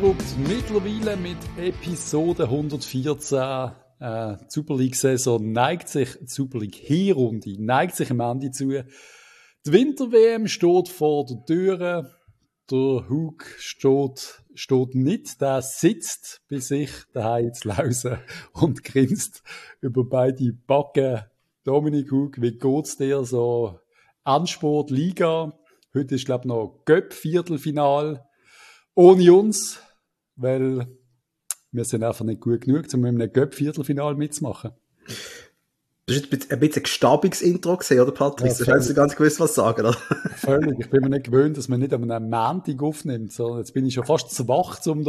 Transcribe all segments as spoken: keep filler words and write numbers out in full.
zurückgedruckt, mittlerweile mit Episode hundertvierzehn. Äh, die Super League-Saison neigt sich, die Super League-Hinrunde neigt sich am Ende zu. Die Winter-W M steht vor der Tür. Der Hug steht, steht nicht, der sitzt bei sich daheim zu Lausen und grinst über beide Backen. Dominik Hug, wie geht's dir so? Endspurt, Liga. Heute ist, glaube ich, noch Göpp-Viertelfinal. Ohne uns, weil wir sind einfach nicht gut genug, um in einem Göpp-Viertelfinal mitzumachen. Das war ein bisschen ein gestabiges Intro gewesen, oder Patrick? Ja, du hast ganz gewusst, was sagen, oder? Völlig. Ich bin mir nicht gewöhnt, dass man nicht an einem Montag aufnimmt, sondern jetzt bin ich schon fast zu wach, um da,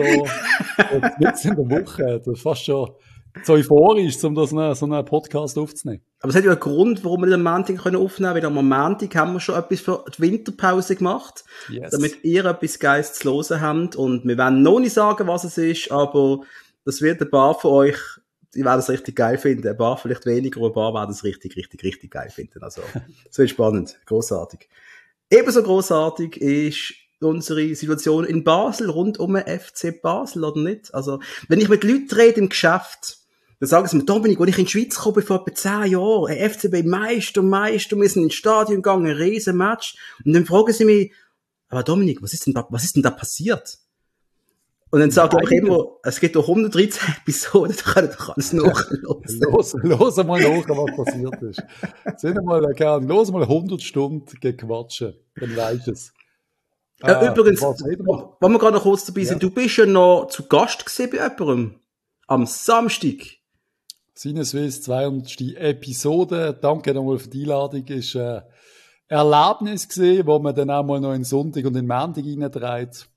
jetzt in der Woche, das ist fast schon zu euphorisch, um das eine, so einen Podcast aufzunehmen. Aber es hat ja einen Grund, warum wir nicht am Montag aufnehmen können, weil am Montag haben wir schon etwas für die Winterpause gemacht, yes. Damit ihr etwas Geiles zu hören habt. Und wir werden noch nicht sagen, was es ist, aber das wird ein paar von euch, die werden es richtig geil finden. Ein paar vielleicht weniger, aber ein paar werden es richtig, richtig, richtig geil finden. Also, das wird spannend. Grossartig. Ebenso grossartig ist unsere Situation in Basel rund um den F C Basel, oder nicht? Also, wenn ich mit Leuten rede im Geschäft, dann sagen sie mir, Dominik, als ich in die Schweiz kam, vor etwa zehn Jahren, ein F C B-Meister, Meister, wir sind ins Stadion gegangen, ein riesen Match. Und dann fragen sie mich, aber Dominik, was ist denn da, was ist denn da passiert? Und dann sage ich immer, es gibt doch hundertdreizehn Episoden, da könnt ihr alles nachhören. los, los mal nach, was passiert ist. Sind mal, Kern, los mal hundert Stunden gequatschen, dann weisst es. Äh, äh, übrigens, wenn wir gerade noch kurz dabei sind, ja. Du bist ja noch zu Gast gewesen bei jemandem. Am Samstag. Sinneswiss, zweihundertste Episode. Danke nochmal für die Einladung. Ist ein Erlebnis gewesen, wo man dann auch mal noch in Sonntag und in Montag reintreibt.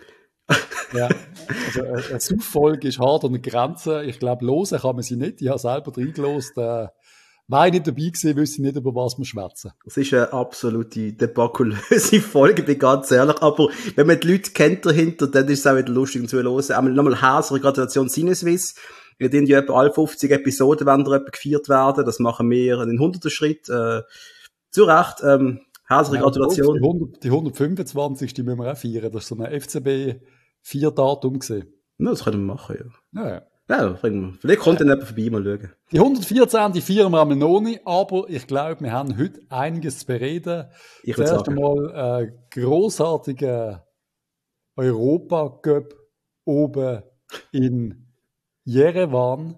Ja, also eine Suchfolge ist hart an der Grenze. Ich glaube, hören kann man sie nicht. Ich habe selber reingelost. Äh, Wäre ich nicht dabei gewesen, wüsste ich nicht, über was wir schwätzen. Das ist eine absolute debakulöse Folge, bin ganz ehrlich. Aber wenn man die Leute kennt dahinter, dann ist es auch wieder lustig zu hören. Einmal nochmal herzliche Gratulation Sinneswiss. Wir haben ja etwa alle fünfzig Episoden, wenn da etwa gefeiert werden. Das machen wir in den hunderten Schritt. Äh, zu Recht. Ähm, herzliche ja, Gratulation. Die, hundert, die hundertfünfundzwanzigste müssen wir auch feiern. Das ist so ein F C B vier Datum gesehen. Ja, das können wir machen, ja. Ja, ja. Ja, vielleicht kommt dann jemand vorbei, mal schauen. Die hundertvierzehn, die feiern wir einmal noch nicht, aber ich glaube, wir haben heute einiges zu bereden. Ich würde sagen. Zuerst einmal äh, grossartigen Europa-Cup oben in Jerewan.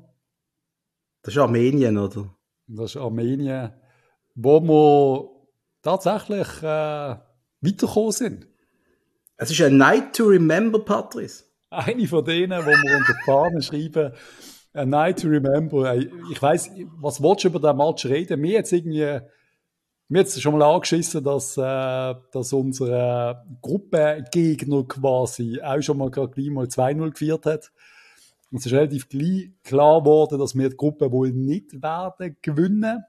Das ist Armenien, oder? Das ist Armenien, wo wir tatsächlich äh, weitergekommen sind. Es ist ein Night to Remember, Patrice. Eine von denen, wo wir unter die Fahne schreiben, A Night to Remember. Ich weiss, was willst du über diesen Match reden? Mir jetzt irgendwie, mir jetzt schon mal angeschissen, dass, äh, dass unsere Gruppengegner quasi auch schon mal gleich mal zwei null geführt hat. Und es ist relativ gleich klar geworden, dass wir die Gruppe wohl nicht werden gewinnen.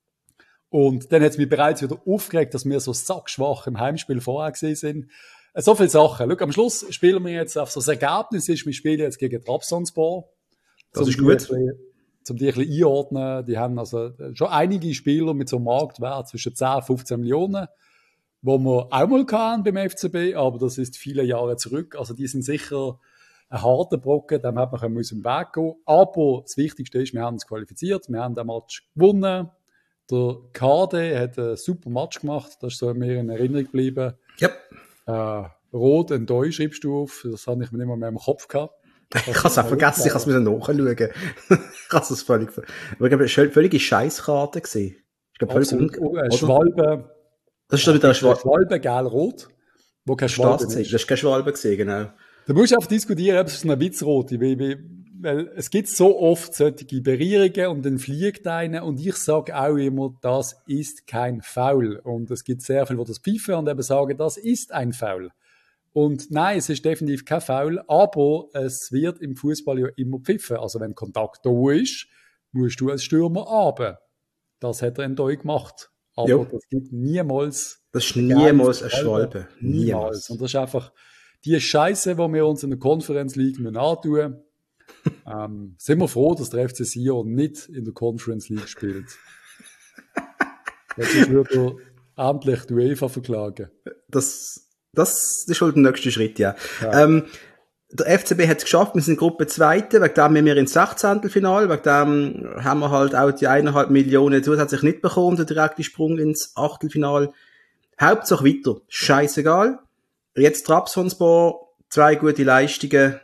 Und dann hat es mich bereits wieder aufgeregt, dass wir so sackschwach im Heimspiel vorher gesehen sind. So viele Sachen. Schau, am Schluss spielen wir jetzt auf so ein Ergebnis ist, wir spielen jetzt gegen Trabzonspor. Das ist gut. Um die ein bisschen einordnen. Die haben also schon einige Spieler mit so einem Marktwert zwischen zehn und fünfzehn Millionen, wo wir auch mal hatten beim F C B, aber das ist viele Jahre zurück. Also die sind sicher ein harter Brocken, dem hat man im Weg gehen. Aber das Wichtigste ist, wir haben uns qualifiziert, wir haben den Match gewonnen. Der K D hat einen super Match gemacht, das ist so mir in Erinnerung geblieben. Ja. Äh, Rot und Deu schreibst du auf, das habe ich mir nicht mehr, mehr im Kopf gehabt. Ich habe es auch vergessen, ich habe es nachschauen. Ich habe es völlig, aber ich glaube, es war eine völlige Scheisskarte gewesen. Ich glaube, völlig un- un- Schwalbe. Das ist doch wieder ein Schwalbe. Schwalbe, gelb-rot. Wo kein Schwalbe ist. Das ist kein Schwalbe gewesen, genau. Da musst du einfach diskutieren, ob es eine Witzrote, weil, weil, weil es gibt so oft solche Berührungen und dann fliegt einer und ich sage auch immer, das ist kein Foul. Und es gibt sehr viele, die das pfeifen und eben sagen, das ist ein Foul. Und nein, es ist definitiv kein Foul, aber es wird im Fußball ja immer pfiffen. Also wenn Kontakt da ist, musst du als Stürmer runter. Das hat er in Deu gemacht. Aber jo. Das gibt niemals... Das ist niemals eine Schwalbe. Niemals. niemals. Und das ist einfach die Scheiße, die wir uns in der Conference League antun. ähm, sind wir froh, dass der F C Sion nicht in der Conference League spielt. Jetzt würde er endlich die UEFA verklagen. Das... Das ist halt der nächste Schritt, ja. ja. Ähm, der F C B hat es geschafft, wir sind Gruppe Zweite, wegen dem sind wir ins Sechzehntelfinale, wegen dem haben wir halt auch die eineinhalb Millionen zusätzlich nicht bekommen, der direkte Sprung ins Achtelfinale. Hauptsache weiter, scheißegal. Jetzt Trabzonspor, zwei gute Leistungen,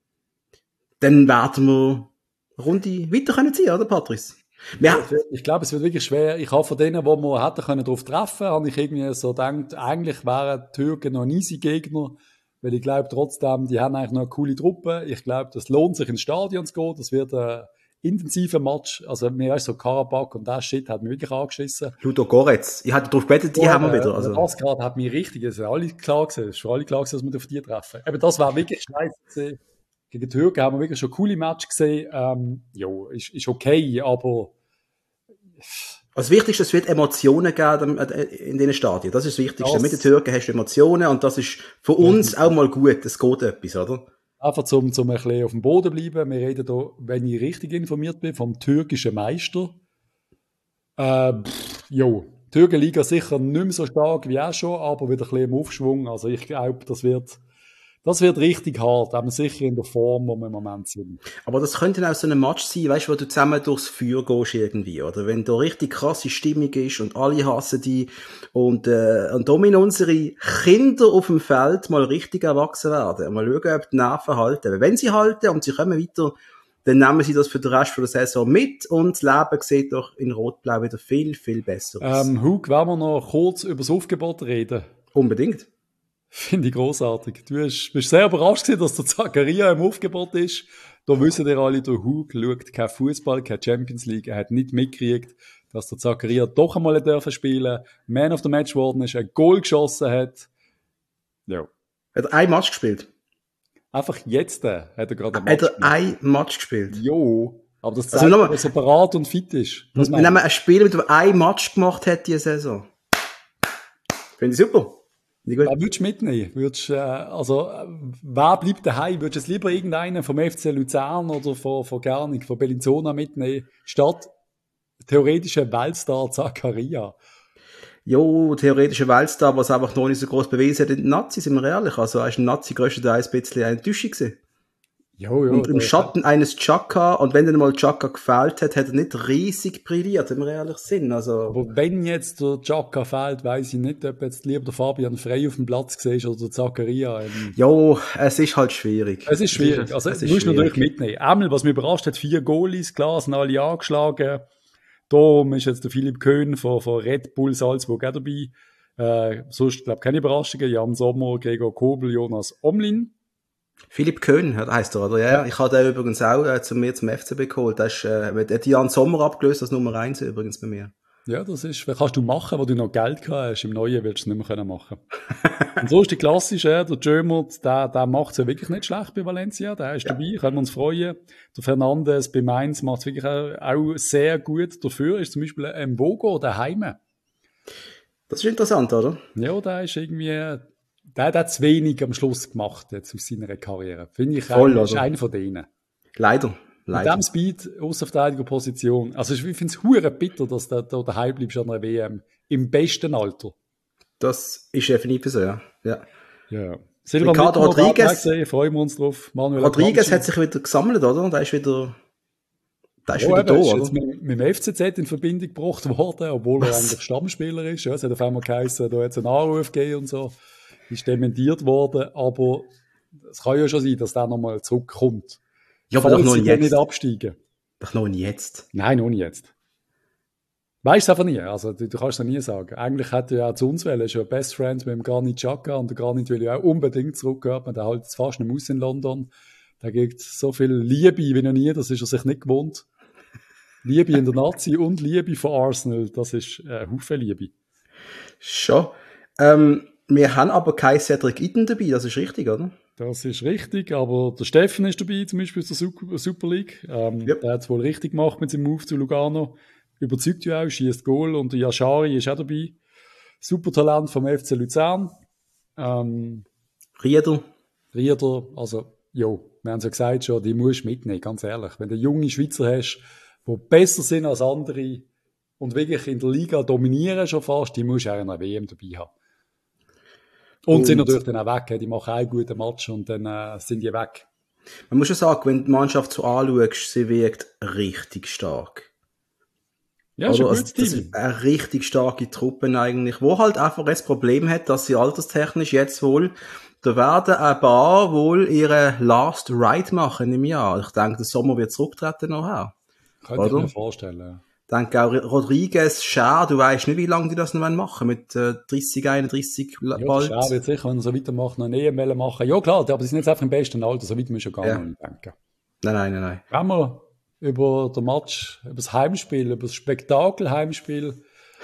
dann werden wir eine Runde weiter können ziehen, oder Patrice? Ja, ich glaube, es wird wirklich schwer. Ich habe von denen, wo wir hätten können drauf treffen, habe ich irgendwie so gedacht, eigentlich wären die Türken noch ein easy Gegner, weil ich glaube trotzdem, die haben eigentlich noch eine coole Truppe. Ich glaube, das lohnt sich ins Stadion zu gehen. Das wird ein intensiver Match. Also mir ist so Karabakh und das Shit hat mich wirklich angeschissen. Ludo Goretz. Ich hatte darauf gebettet, die ja, haben wir wieder. Also. Das gerade hat mich richtig, es ist alle klar gewesen, es ist für alle klar gewesen, dass wir auf die treffen. Aber das war wirklich scheiße gewesen. Gegen die Türken haben wir wirklich schon coole Match gesehen. Ähm, ja, ist, ist okay, aber das Wichtigste, es wird Emotionen geben in diesen Stadien. Das ist das Wichtigste. Das Mit den Türken hast du Emotionen und das ist für uns auch mal gut. Es geht etwas, oder? Einfach zum, zum ein bisschen auf dem Boden bleiben. Wir reden hier, wenn ich richtig informiert bin, vom türkischen Meister. Äh, pff, jo, die Türkenliga sicher nicht mehr so stark wie auch schon, aber wieder ein bisschen im Aufschwung. Also ich glaube, das wird, das wird richtig hart, aber sicher in der Form, wo wir im Moment sind. Aber das könnte auch so ein Match sein, weißt du, wo du zusammen durchs Feuer gehst irgendwie, oder? Wenn da richtig krasse Stimmung ist und alle hassen die und, äh, und da müssen unsere Kinder auf dem Feld mal richtig erwachsen werden. Mal schauen, ob die Nerven halten. Weil wenn sie halten und sie kommen weiter, dann nehmen sie das für den Rest der Saison mit und das Leben sieht doch in Rot-Blau wieder viel, viel besser aus. Ähm, Hug, wollen wir noch kurz über das Aufgebot reden? Unbedingt. Finde ich grossartig. Du hast, bist sehr überrascht gewesen, dass der Zakaria im Aufgebot ist. Da wissen ihr alle, der Hug schaut kein Fußball, keine Champions League. Er hat nicht mitgekriegt, dass der Zakaria doch einmal dürfen spielen, Man of the Match geworden ist, ein Goal geschossen hat. Ja. Hat er ein Match gespielt? Einfach jetzt äh, hat er gerade ein Match gespielt. Hat er ein Match gespielt? Jo. Aber das zeigt, also dass er parat und fit ist. Wir nehmen ein Spieler, der ein Match gemacht hat diese Saison. Finde ich super. Wer würdest du mitnehmen? Würdest, äh, also, äh, wer bleibt daheim? Würdest du lieber irgendeinen vom F C Luzern oder von, von Gernig, von Bellinzona mitnehmen, statt theoretischer Weltstar Zakaria? Jo, theoretischer Weltstar, was einfach noch nicht so groß bewiesen hat in den Nazis, sind wir ehrlich. Also, er ist ein Nazi größtenteils ein bisschen eine Enttäuschung gewesen. Jo, jo, und im Schatten eines Chaka, und wenn dann mal Chaka gefehlt hat, hat er nicht riesig brilliert, wenn wir ehrlich sind. Also. Aber wenn jetzt der Chaka fehlt, weiss ich nicht, ob jetzt lieber der Fabian Frey auf dem Platz siehst oder der Zakaria. Ähm. Jo, es ist halt schwierig. Es ist schwierig. Also, du musst natürlich mitnehmen. Einmal, was mich überrascht hat, vier Goalies, klar, sind alle angeschlagen. Darum ist jetzt der Philipp Köhn von, von Red Bull Salzburg auch dabei. Äh, sonst, glaube ich, keine Überraschungen. Jan Sommer, Gregor Kobel, Jonas Omlin. Philipp Köhn heisst er, oder? Ja, ja. Ich habe den übrigens auch äh, zu mir zum F C B geholt. Das ist, äh, hat Jan Sommer abgelöst als Nummer eins übrigens bei mir. Ja, das ist, was kannst du machen, wo du noch Geld gehabt hast. Im Neuen willst du es nicht mehr machen können. Und so ist die klassische, äh, der Jömert, der, der macht es ja wirklich nicht schlecht bei Valencia. Der ist ja dabei, können wir uns freuen. Der Fernandes bei Mainz macht es wirklich auch, auch sehr gut. Dafür ist zum Beispiel ein Mbogo daheim. Das ist interessant, oder? Ja, der ist irgendwie... Der hat zu wenig am Schluss gemacht jetzt aus seiner Karriere. Finde ich, Voll, er ist einer von denen. Leider. Leider. Mit dem Speed, Außenverteidigerposition. Also ich finde es hure bitter, dass du da daheim bleibst an einer W M. Im besten Alter. Das ist definitiv so, ja. ja. ja. Ricardo Rodriguez. Gesehen, freuen wir uns drauf. Manuel Rodriguez hat sich wieder gesammelt, oder? Und er ist wieder... Der ist oh, wieder da, ist oder? Jetzt mit, mit dem F C Z in Verbindung gebracht worden, obwohl Was? er eigentlich Stammspieler ist. Ja, es hat auf einmal geheißen, da hat es einen Anruf gegeben und so. Ist dementiert worden, aber es kann ja schon sein, dass der nochmal zurückkommt. Ja, aber doch noch jetzt. Nicht absteigen. Doch noch nicht jetzt. Nein, noch nicht jetzt. Weißt du einfach nie. Also, du, du kannst es nie sagen. Eigentlich hätte ja auch zu uns wollen, ist ja Best Friends mit dem Granit Xhaka und der Granit will ja auch unbedingt zurückgehen. Der hält jetzt fast nicht aus in London. Da gibt so viel Liebe wie noch nie, das ist er sich nicht gewohnt. Liebe in der Nazi und Liebe von Arsenal, das ist ein äh, Haufen Liebe. Schon. Ähm, Wir haben aber keinen Cedric Itten dabei, das ist richtig, oder? Das ist richtig, aber der Steffen ist dabei, zum Beispiel aus der Super League. Ähm, yep. Der hat es wohl richtig gemacht mit seinem Move zu Lugano. Überzeugt ja auch, schießt Goal. Und der Yashari ist auch dabei. Super Talent vom F C Luzern. Ähm, Rieder. Rieder, also, jo, wir haben es ja gesagt schon, die musst du mitnehmen, ganz ehrlich. Wenn du junge Schweizer hast, die besser sind als andere und wirklich in der Liga dominieren schon fast, die musst du auch in einer W M dabei haben. Und, und sind natürlich dann auch weg. Die machen einen guten Match und dann äh, sind die weg. Man muss schon sagen, wenn du die Mannschaft so anschaust, sie wirkt richtig stark. Ja, ist ein gutes Team. Das ist eine richtig starke Truppe eigentlich, wo halt einfach das Problem hat, dass sie alterstechnisch jetzt wohl, da werden ein paar wohl ihre Last Ride machen im Jahr. Ich denke, der Sommer wird zurücktreten nachher. Könnte ich mir vorstellen, ja. Ich denke auch Rodriguez, Schär, du weißt nicht, wie lange die das noch machen mit äh, dreißig, einunddreißig bald. Ja, Schär wird sicher, wenn er so weitermacht, noch eine E M machen. Ja klar, aber die sind jetzt einfach im besten Alter, so weit müssen wir schon gar ja. nicht denken. Nein, nein, nein, nein. Wenn wir über den Match, über das Heimspiel, über das Spektakel-Heimspiel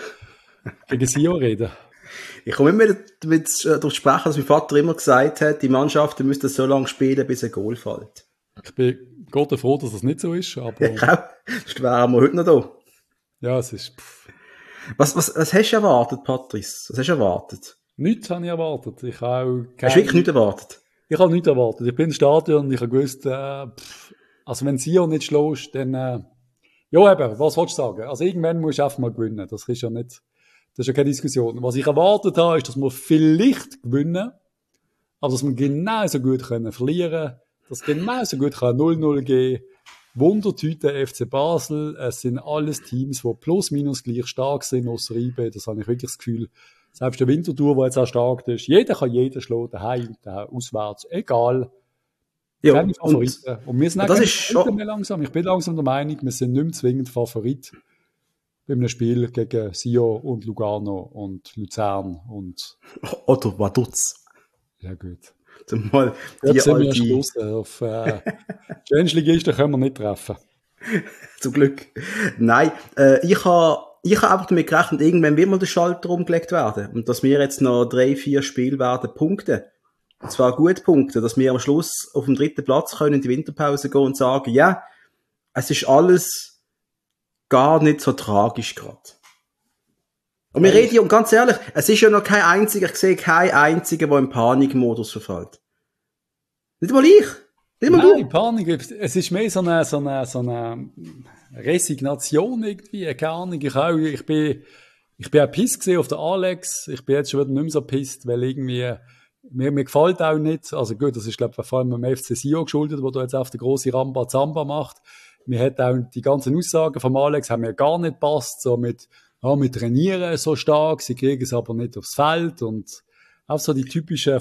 gegen Sion reden. Ich komme immer damit darauf sprechen, dass mein Vater immer gesagt hat, die Mannschaften müssten so lange spielen, bis ein Goal fällt. Ich bin Gott froh, dass das nicht so ist, aber... Ich auch. Sonst wären wir heute noch da. Ja, es ist... Pff. Was, was, was hast du erwartet, Patrice? Was hast du erwartet? Nichts habe ich erwartet. Ich habe kein... Hast du wirklich nichts erwartet? Ich habe nichts erwartet. Ich bin im Stadion und ich habe gewusst, äh, pff, also wenn Sion nicht schlägst, dann... Äh, ja eben, was willst du sagen? Also irgendwann musst du einfach mal gewinnen. Das ist ja nicht... Das ist ja keine Diskussion. Was ich erwartet habe, ist, dass wir vielleicht gewinnen, aber dass wir genauso gut können verlieren, dass es genauso gut null null gehen kann. Wundertüte F C Basel, es sind alles Teams, die plus minus gleich stark sind, ausser I B. Das habe ich wirklich das Gefühl. Selbst der Winterthur, der jetzt auch stark ist, jeder kann jeden schlagen, daheim, daheim, auswärts, egal. Ja, keine Favoriten. Und, und wir sind auch das keine ist schon... mehr langsam. Ich bin langsam der Meinung, wir sind nicht mehr zwingend Favorit bei einem Spiel gegen Sion und Lugano und Luzern und... Oder Vaduz. Ja, gut. Zumal die Jetzt sind wir alte... Schluss. Auf äh, Change-Ligisten können wir nicht treffen. Zum Glück. Nein, äh, ich habe ich ha einfach damit gerechnet, irgendwann wird mal der Schalter umgelegt werden. Und dass wir jetzt noch drei, vier Spiele werden punkten. Und zwar gut punkten, dass wir am Schluss auf dem dritten Platz können in die Winterpause gehen und sagen, ja, es ist alles gar nicht so tragisch gerade. Und wir reden, und ganz ehrlich, es ist ja noch kein einziger, ich sehe keinen einzigen, der im Panikmodus verfällt. Nicht mal ich. Nicht mal Nein, du. Panik, es ist mehr so eine, so eine, so eine Resignation irgendwie, keine Ahnung. Ich auch, ich bin, ich bin auch pisst gesehen auf den Alex. Ich bin jetzt schon wieder nicht mehr so pisst, weil irgendwie, mir, mir gefällt auch nicht, also gut, das ist, glaube ich, vor allem beim F C Sion geschuldet, wo da jetzt auf der grosse Ramba-Zamba macht. Mir hat auch die ganzen Aussagen vom Alex haben mir gar nicht gepasst, so mit, ja, wir trainieren so stark, sie kriegen es aber nicht aufs Feld und auch so die typischen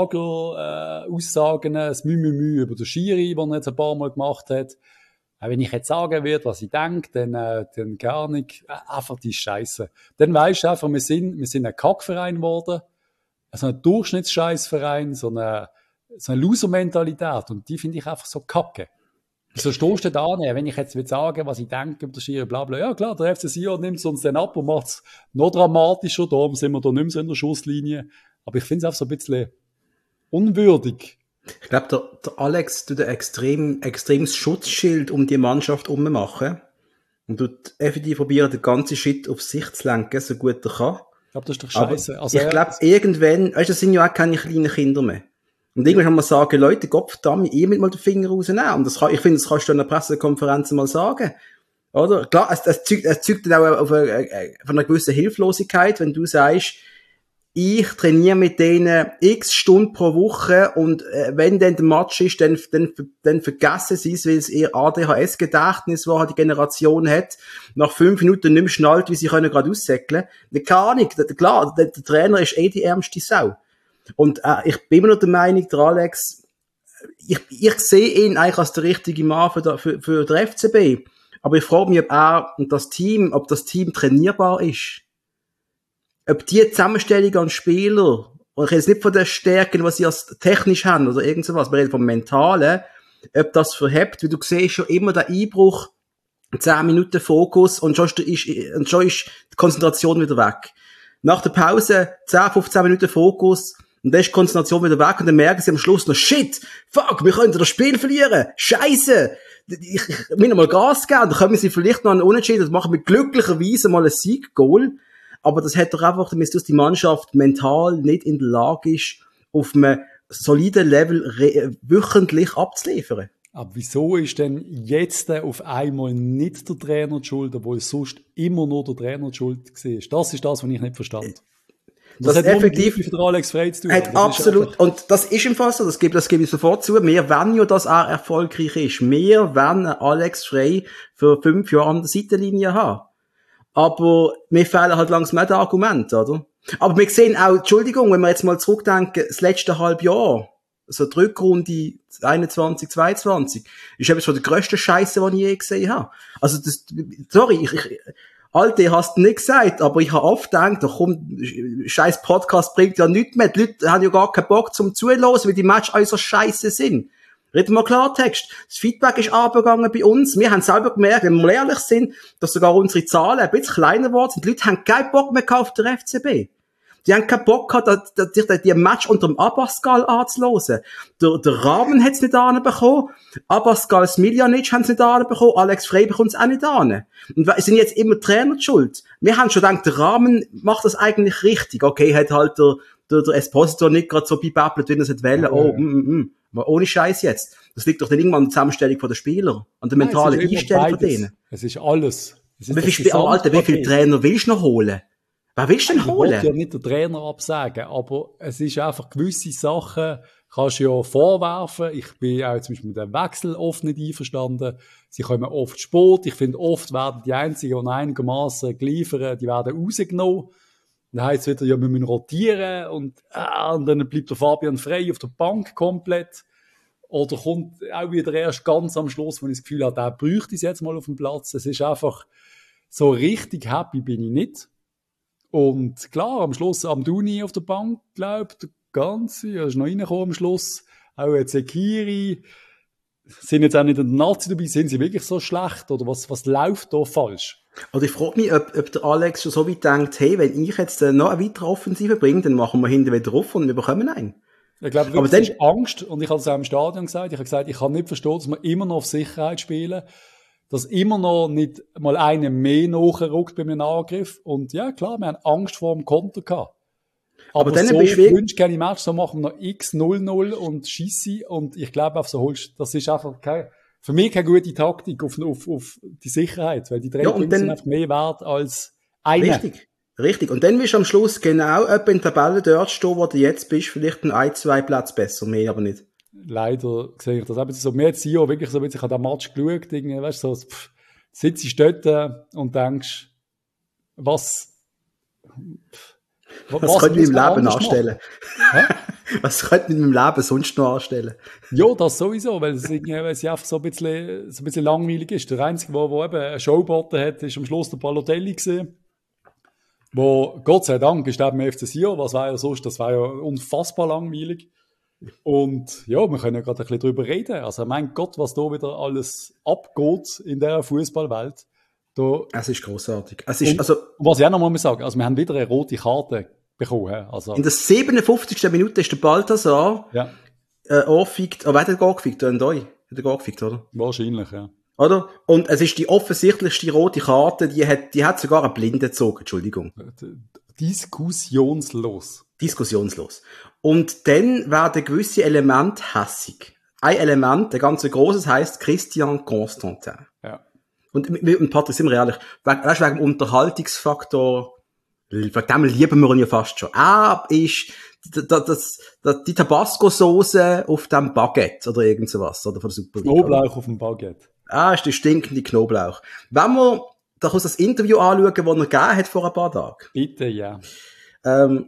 Versager-Aussagen, äh, das Mü, Mü, Mü über den Schiri, den er jetzt ein paar Mal gemacht hat. Auch wenn ich jetzt sagen würde, was ich denke, dann, äh, dann gar nicht, äh, einfach die Scheiße. Dann weisst du einfach, wir sind, wir sind ein Kackverein geworden, also ein Durchschnittsscheißverein, so eine, so eine Loser-Mentalität und die finde ich einfach so kacke. Wieso stehst du da an? Wenn ich jetzt will sagen, was ich denke über den Schiri, bla bla, ja klar, der F C Sion nimmt es uns dann ab und macht es noch dramatischer, darum sind wir da nicht mehr so in der Schusslinie. Aber ich finde es auch so ein bisschen unwürdig. Ich glaube, der, der Alex tut ein extrem, extremes Schutzschild um die Mannschaft machen und tut effektiv probieren, den ganzen Shit auf sich zu lenken, so gut er kann. Ich glaube, das ist doch scheiße. Also, ich glaube, irgendwann, weißt du, das sind ja auch keine kleinen Kinder mehr. Und irgendwann kann man sagen, Leute, Gott verdammt, ihr müsst mal den Finger rausnehmen. Und das kann, ich finde, das kannst du in einer Pressekonferenz mal sagen. Oder? Klar, es, es, zeugt, es zeugt dann auch auf eine, von einer gewissen Hilflosigkeit, wenn du sagst, ich trainiere mit denen x Stunden pro Woche und äh, wenn dann der Match ist, dann, dann, dann vergessen sie es, weil es ihr A D H S-Gedächtnis, das die Generation hat, nach fünf Minuten nicht mehr schnallt, wie sie können gerade aussäckeln. Keine Ahnung, klar, der, der Trainer ist eh die ärmste Sau. Und äh, ich bin immer noch der Meinung, der Alex, ich, ich sehe ihn eigentlich als der richtige Mann für, der, für, für den F C B. Aber ich frage mich, ob er und das Team, ob das Team trainierbar ist. Ob die Zusammenstellung an Spieler, und ich rede jetzt nicht von den Stärken, was sie als technisch haben oder irgend sowas, wir reden vom Mentalen, ob das verhebt, weil du siehst schon immer den Einbruch, zehn Minuten Fokus und schon ist, und schon ist die Konzentration wieder weg. Nach der Pause zehn, fünfzehn Minuten Fokus und dann ist die Konzentration wieder weg und dann merken sie am Schluss noch, shit, fuck, wir könnten das Spiel verlieren, scheiße, ich, ich will mal Gas geben, dann können sie vielleicht noch einen Unentschieden, das machen wir glücklicherweise mal ein Sieg-Goal, aber das hat doch einfach, damit die Mannschaft mental nicht in der Lage ist, auf einem soliden Level re- wöchentlich abzuliefern. Aber wieso ist denn jetzt auf einmal nicht der Trainer die Schuld, obwohl sonst immer nur der Trainer die Schuld war? Das ist das, was ich nicht verstand. Das, das hat effektiv für Alex Frey zu tun. Hat absolut, und das ist im Fall so, das gebe, das gebe ich sofort zu. Wir wollen ja, dass er erfolgreich ist. Wir wollen Alex Frey für fünf Jahre an der Seitenlinie haben. Aber mir fehlen halt langsam auch die Argumente, oder? Aber wir sehen auch, Entschuldigung, wenn wir jetzt mal zurückdenken, das letzte halbe Jahr, so die Rückrunde einundzwanzig, zweiundzwanzig, ist etwas von der grössten Scheisse, die ich je gesehen habe. Also das, sorry, ich, ich Alte, hast du nicht gesagt, aber ich habe oft gedacht, da kommt, scheiß Podcast bringt ja nichts mehr. Die Leute haben ja gar keinen Bock zum Zuhören, weil die Match äußerst scheiße sind. Reden wir Klartext. Das Feedback ist abgegangen bei uns. Wir haben selber gemerkt, wenn wir ehrlich sind, dass sogar unsere Zahlen ein bisschen kleiner geworden sind. Die Leute haben keinen Bock mehr auf den F C B. Die haben keinen Bock gehabt, sich die Match unter dem Abascal anzuhören. Der, der Rahmen hat's nicht anbekommen. Abascal Smiljanic hat's nicht anbekommen. Alex Frey bekommt es auch nicht an. Und es sind jetzt immer Trainer die schuld. Wir haben schon gedacht, der Rahmen macht das eigentlich richtig. Okay, hat halt der, der, der Esposito nicht gerade so bebabbelt, wie er es nicht wollen. Oh, mm, mm, mm. Aber ohne Scheiß jetzt. Das liegt doch nicht irgendwann an der Zusammenstellung der Spieler. An der mentalen Einstellung von denen. Es ist alles. Es ist wie viel, Sp- Alter, wie viele Trainer willst du noch holen? Wer willst du denn holen? Ich will ja nicht den Trainer absagen, aber es ist einfach gewisse Sachen, kannst du ja vorwerfen. Ich bin auch zum Beispiel mit dem Wechsel oft nicht einverstanden. Sie kommen oft spät. Ich finde, oft werden die Einzigen, die einigermaßen liefern, die werden rausgenommen. Dann heisst es wieder, ja, wir müssen rotieren und, äh, und dann bleibt der Fabian Frey auf der Bank komplett. Oder kommt auch wieder erst ganz am Schluss, wo ich das Gefühl habe, der bräuchte es jetzt mal auf dem Platz. Es ist einfach, so richtig happy bin ich nicht. Und klar, am Schluss am Duni auf der Bank, glaube ich, der Ganze, er ist noch reingekommen am Schluss, auch jetzt Zekiri, sind jetzt auch nicht in der Nazi dabei, sind sie wirklich so schlecht, oder was, was läuft da falsch? Oder ich frage mich, ob, ob der Alex schon so weit denkt, hey, wenn ich jetzt noch eine weitere Offensive bringe, dann machen wir hinten wieder auf und wir bekommen einen. Ich glaube, wirklich, es ist Angst, und ich habe es auch im Stadion gesagt, ich habe gesagt, ich kann nicht verstehen, dass wir immer noch auf Sicherheit spielen, dass immer noch nicht mal einer mehr nachrückt bei einem Angriff. Und ja, klar, wir haben Angst vor dem Konter gehabt. Aber, Aber dann so wünscht keine Match, so machen wir noch x null null und Scheisse. Und ich glaube, auf so holst, das ist einfach kein, für mich keine gute Taktik auf, auf, auf die Sicherheit, weil die drei ja, Punkte sind einfach mehr wert als eine. Richtig, richtig. Und dann wirst du am Schluss genau etwa in der Tabelle dort stehen, wo du jetzt bist, vielleicht ein, zwei Plätze besser, mehr aber nicht. Leider sehe ich das auch so. Mir jetzt hier wirklich so, wie ich an den Match geschaut, irgendwie, weißt du, so, pff, sitzt ich dort und denkst, was, pff, was, was könnte ich mit meinem Leben anstellen? Was könnte ich mit meinem Leben sonst noch anstellen? Ja, das sowieso, weil es, weil es einfach so ein bisschen, so ein bisschen langweilig ist. Der Einzige, der, der eben einen Showboten hat, ist am Schluss der Balotelli gewesen. Wo, Gott sei Dank, ist der im F C Sion, was war ja sonst, das war ja unfassbar langweilig. Und ja, wir können ja gerade ein bisschen drüber reden. Also mein Gott, was da wieder alles abgeht in dieser Fußballwelt. Da es ist grossartig. Es ist, und, also, und was ich auch noch mal sagen, also wir haben wieder eine rote Karte bekommen. Also, in der siebenundfünfzigsten Minute ist der Balthasar ja. äh, angefickt, aber oh, hat er gar gefickt, oder? Hat er gar gefickt, oder? Wahrscheinlich, ja. Oder? Und es ist die offensichtlichste rote Karte, die hat, die hat sogar einen Blinden gezogen, Entschuldigung. Diskussionslos. Diskussionslos. Und dann werden gewisse Elemente hässig. Ein Element, ein ganz grosses, heisst Christian Constantin. Ja. Und mit dem Patrick, sind wir ehrlich, weißt du, wegen dem Unterhaltungsfaktor, wegen dem lieben wir ihn ja fast schon. Er ist das, das, das, die Tabasco-Soße auf dem Baguette oder irgend sowas, oder von der Super League. Knoblauch auf dem Baguette. Ah, ist der stinkende Knoblauch. Wenn wir da kurz das Interview anschauen, das er gegeben hat vor ein paar Tagen. Bitte, ja. Ähm,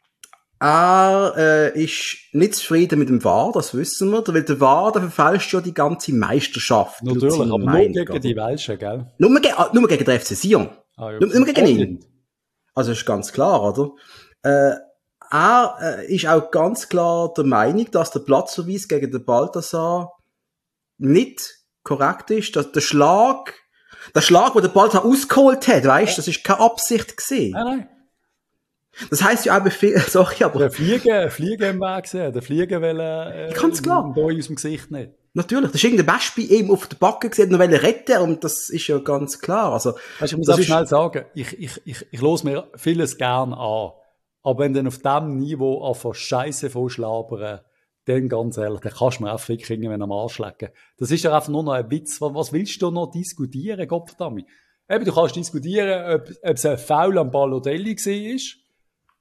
Er äh, ist nicht zufrieden mit dem V A R, das wissen wir, weil der V A R, der verfälscht ja die ganze Meisterschaft. Natürlich, aber nur Meinung, gegen oder? Die Welschen, gell? Nur, ge- nur gegen den F C Sion. Ah, ja. nur, nur gegen ihn. Also ist ganz klar, oder? Äh, er äh, ist auch ganz klar der Meinung, dass der Platzverweis gegen den Balthasar nicht korrekt ist, dass der Schlag, der Schlag, wo der Balthasar ausgeholt hat, weißt, das ist keine Absicht gewesen. Nein, nein. Das heisst ja auch bei vielen, sorry, aber... Der Fliegen, Fliegen im Weg gesehen, der Fliegen will, äh, ganz klar. Da aus dem Gesicht nicht. Natürlich, das ist irgendein Bash bei ihm auf der Backe gesehen, noch retten, und das ist ja ganz klar, also... Weißt, ich muss auch schnell sagen, ich, ich, ich, ich höre mir vieles gern an, aber wenn dann auf diesem Niveau einfach Scheisse vorschlabern, dann ganz ehrlich, dann kannst du mir auch Fick irgendwann am Arsch lecken. Das ist ja einfach nur noch ein Witz, was willst du noch diskutieren, Gottverdammt? Eben, du kannst diskutieren, ob, ob es ein Foul am Balotelli war.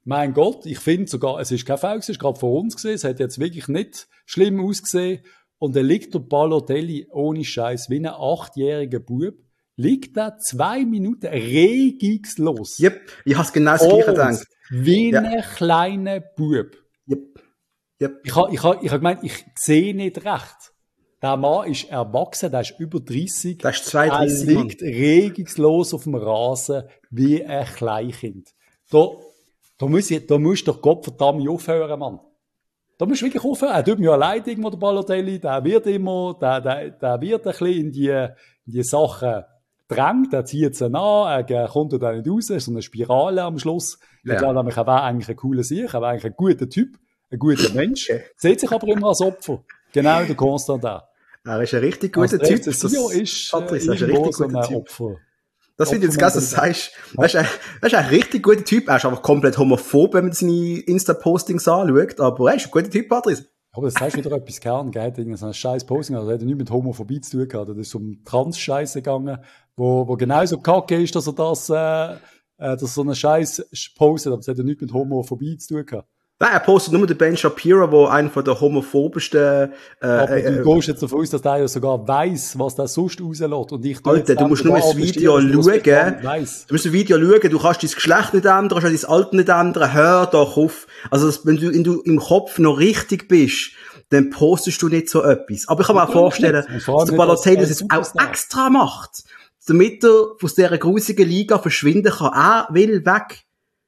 mein Gott, ich finde sogar, es ist kein Foul, es ist gerade vor uns gesehen, es hat jetzt wirklich nicht schlimm ausgesehen. Und dann liegt der Balotelli ohne Scheiß wie ein achtjähriger Bub, liegt da zwei Minuten regungslos. Yep, ich habe genau das Gleiche gedacht. Wie ja. ein kleiner Bub. Yep. Yep. Ich habe ich ha, ich ha gemeint, ich sehe nicht recht. Der Mann ist erwachsen, der ist über dreißig. Der ist zweiunddreißig. Er liegt regungslos auf dem Rasen wie ein Kleinkind. Da, da, muss ich, da musst du doch Gottverdammt aufhören, Mann. Da musst du wirklich aufhören. Er tut mir ja leid, irgendwo, der Balotelli. Der wird immer, der, der, der wird ein bisschen in die, in die Sachen drängt, er zieht sie an, er kommt da nicht raus, so eine Spirale am Schluss. Ja. Ich glaube nämlich, er wäre eigentlich ein cooler Sieg, er wäre eigentlich ein guter Typ, ein guter Mensch. Okay. Sieht sich aber immer als Opfer. Genau, der Konstantin. Er ist ein richtig guter Typ. Das ist, Patrice, ist ein richtig so guter Typ. Opfer. Das finde ich jetzt ganz, dass du sagst, das ist, ein, das ist ein richtig guter Typ. Er ist einfach komplett homophob, wenn man seine Insta-Postings anschaut, aber er ist ein guter Typ, Patrice. Aber das heißt wieder etwas gern, er hat irgendein scheiß Posting, also er hat nichts mit Homophobie zu tun gehabt, das ist um Trans-Scheiße gegangen, wo, wo genauso kacke ist, dass er das, äh, dass er so einen Scheiß postet, aber das hat ja nichts mit Homophobie zu tun gehabt. Nein, er postet nur den Ben Shapiro, der einer von der homophobischsten, äh, aber äh, du gehst jetzt davon aus, dass der ja sogar weiss, was der sonst rauslässt. Und ich Alter, du musst nur das Video schauen. Du musst das Video schauen, du kannst dein Geschlecht nicht ändern, du kannst dein Alter nicht ändern, hör doch auf. Also, das, wenn du, wenn du im Kopf noch richtig bist, dann postest du nicht so etwas. Aber ich kann mir auch vorstellen, dass der Balotelli das jetzt auch extra macht, damit er aus dieser grusigen Liga verschwinden kann. Er will weg.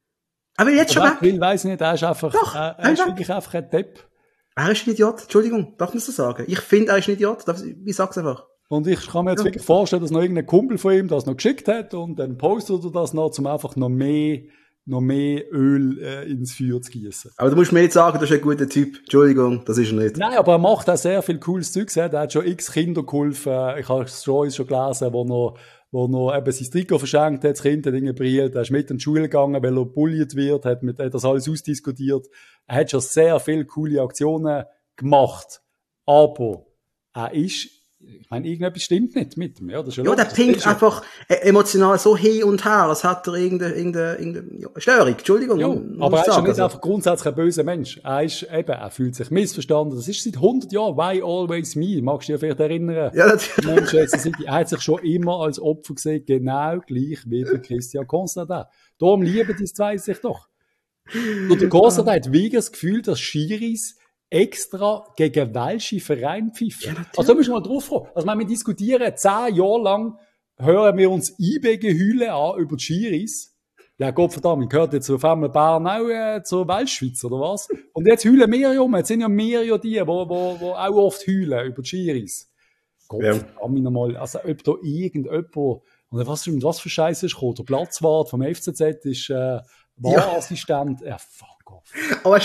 Er will jetzt schon weg. Will, weiss nicht, er ist einfach, Doch, er, er ist wirklich einfach ein Depp. Er ist ein Idiot. Entschuldigung, darf man das so sagen? Ich finde, er ist ein Idiot. Ich sag's einfach. Und ich kann mir jetzt ja. wirklich vorstellen, dass noch irgendein Kumpel von ihm das noch geschickt hat und dann postet er das noch, um einfach noch mehr, noch mehr Öl äh, ins Feuer zu gießen. Aber du musst mir nicht sagen, du bist ein guter Typ. Entschuldigung, das ist er nicht. Nein, aber er macht auch sehr viel cooles Zeug. Er hat schon x Kinder geholfen. Ich habe es schon, schon gelesen, wo noch wo noch eben sein Trikot verschenkt hat, das Kind hat irgendwie brillt, er ist mit in die Schule gegangen, weil er bullied wird, hat mit, hat das alles ausdiskutiert. Er hat schon sehr viele coole Aktionen gemacht. Aber er ist, ich meine, irgendetwas stimmt nicht mit ihm, ja, das ist ja, ja der pinkt einfach emotional so hin und her, als hat er irgendeine, irgendeine, irgendeine ja, Störung, Entschuldigung. Ja, aber er ist ja nicht also. einfach grundsätzlich ein böser Mensch. Er ist eben, er fühlt sich missverstanden. Das ist seit hundert Jahren, why always me? Magst du dich vielleicht erinnern? Ja, natürlich. Er hat sich schon immer als Opfer gesehen, genau gleich wie der Christian Constantin. Darum lieben die zwei sich doch. Und der Constantin hat wirklich das Gefühl, dass Schiris extra gegen welche Vereine pfeifen. Ja, also da müssen wir mal drauf kommen. Also wir diskutieren zehn Jahre lang, hören wir uns I B-Gehülle an über die Schiris. Ja, Gottverdammt, gehört jetzt auf einmal Bern auch äh, zur Weltschweiz, oder was? Und jetzt heulen wir um. Jetzt sind ja mehr ja die, die, die, die auch oft heulen über die Schiris. Gottverdammt ja. nochmal. Also ob da irgendjemand, oder was, was für Scheiße ist gekommen? Der Platzwart vom F C Z ist äh, Wahrassistent. Ja, ja fuck off. Aber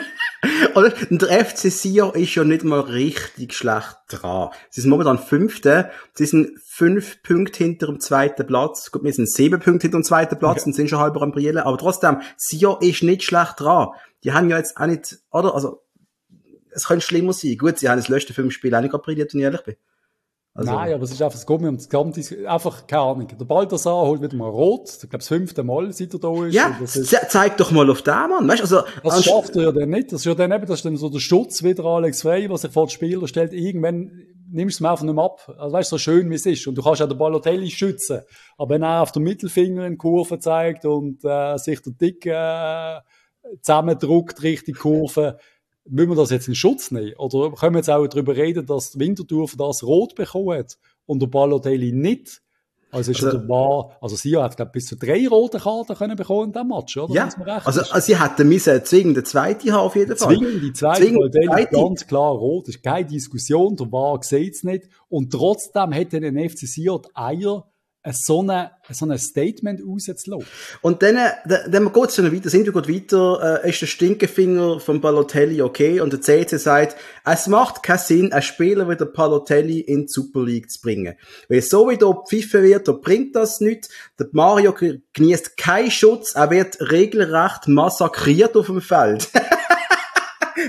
oder? Der F C Sion ist ja nicht mal richtig schlecht dran. Sie sind momentan Fünfte. Sie sind fünf Punkte hinter dem zweiten Platz. Gut, wir sind sieben Punkte hinter dem zweiten Platz okay. und sind schon halber am Brillen. Aber trotzdem, Sion ist nicht schlecht dran. Die haben ja jetzt auch nicht, oder? Also, es könnte schlimmer sein. Gut, sie haben das letzte fünf Spiele auch nicht brilliert, wenn ich ehrlich bin. Also, nein, aber es ist einfach, es geht mir um das Ganze, einfach, keine Ahnung. Der Balthasar holt wieder mal rot. Ich glaube, das fünfte Mal, seit er da ist. Ja, das ist, zeig doch mal auf den, Mann. Weißt, also, das schafft er ja dann nicht. Das ist ja dann eben, das ist dann so der Schutz wieder Alex Frey, was sich vor den Spieler stellt. Irgendwann nimmst du es mir einfach nicht mehr ab. Also, weißt du, so schön wie es ist. Und du kannst auch den Balotelli schützen. Aber wenn er auf den Mittelfinger in die Kurve zeigt und, äh, sich der Dick, äh, zusammendrückt, Richtung Kurve, müssen wir das jetzt in Schutz nehmen? Oder können wir jetzt auch darüber reden, dass die Winterthur für das rot bekommen hat und der Balotelli nicht? Also, ist also, war, also sie hat, glaube ich, bis zu drei rote Karten können bekommen in diesem Match, oder? Ja, also, also sie hätten müssen zwingend eine zweite haben, auf jeden Fall. Zwingend die zweite, zwingend Balotelli ganz klar rot, ist keine Diskussion, der war sieht es nicht. Und trotzdem hätte den F C Sion die Eier, so ein so eine Statement rauszulassen. Und dann, dann geht es ja noch weiter, sind wir gut weiter, äh, ist der Stinkefinger von Balotelli okay, und der C C sagt, es macht keinen Sinn, einen Spieler wie der Balotelli in die Super League zu bringen. Weil so wie da gepfiffen wird, da bringt das nichts. Der Mario genießt keinen Schutz, er wird regelrecht massakriert auf dem Feld.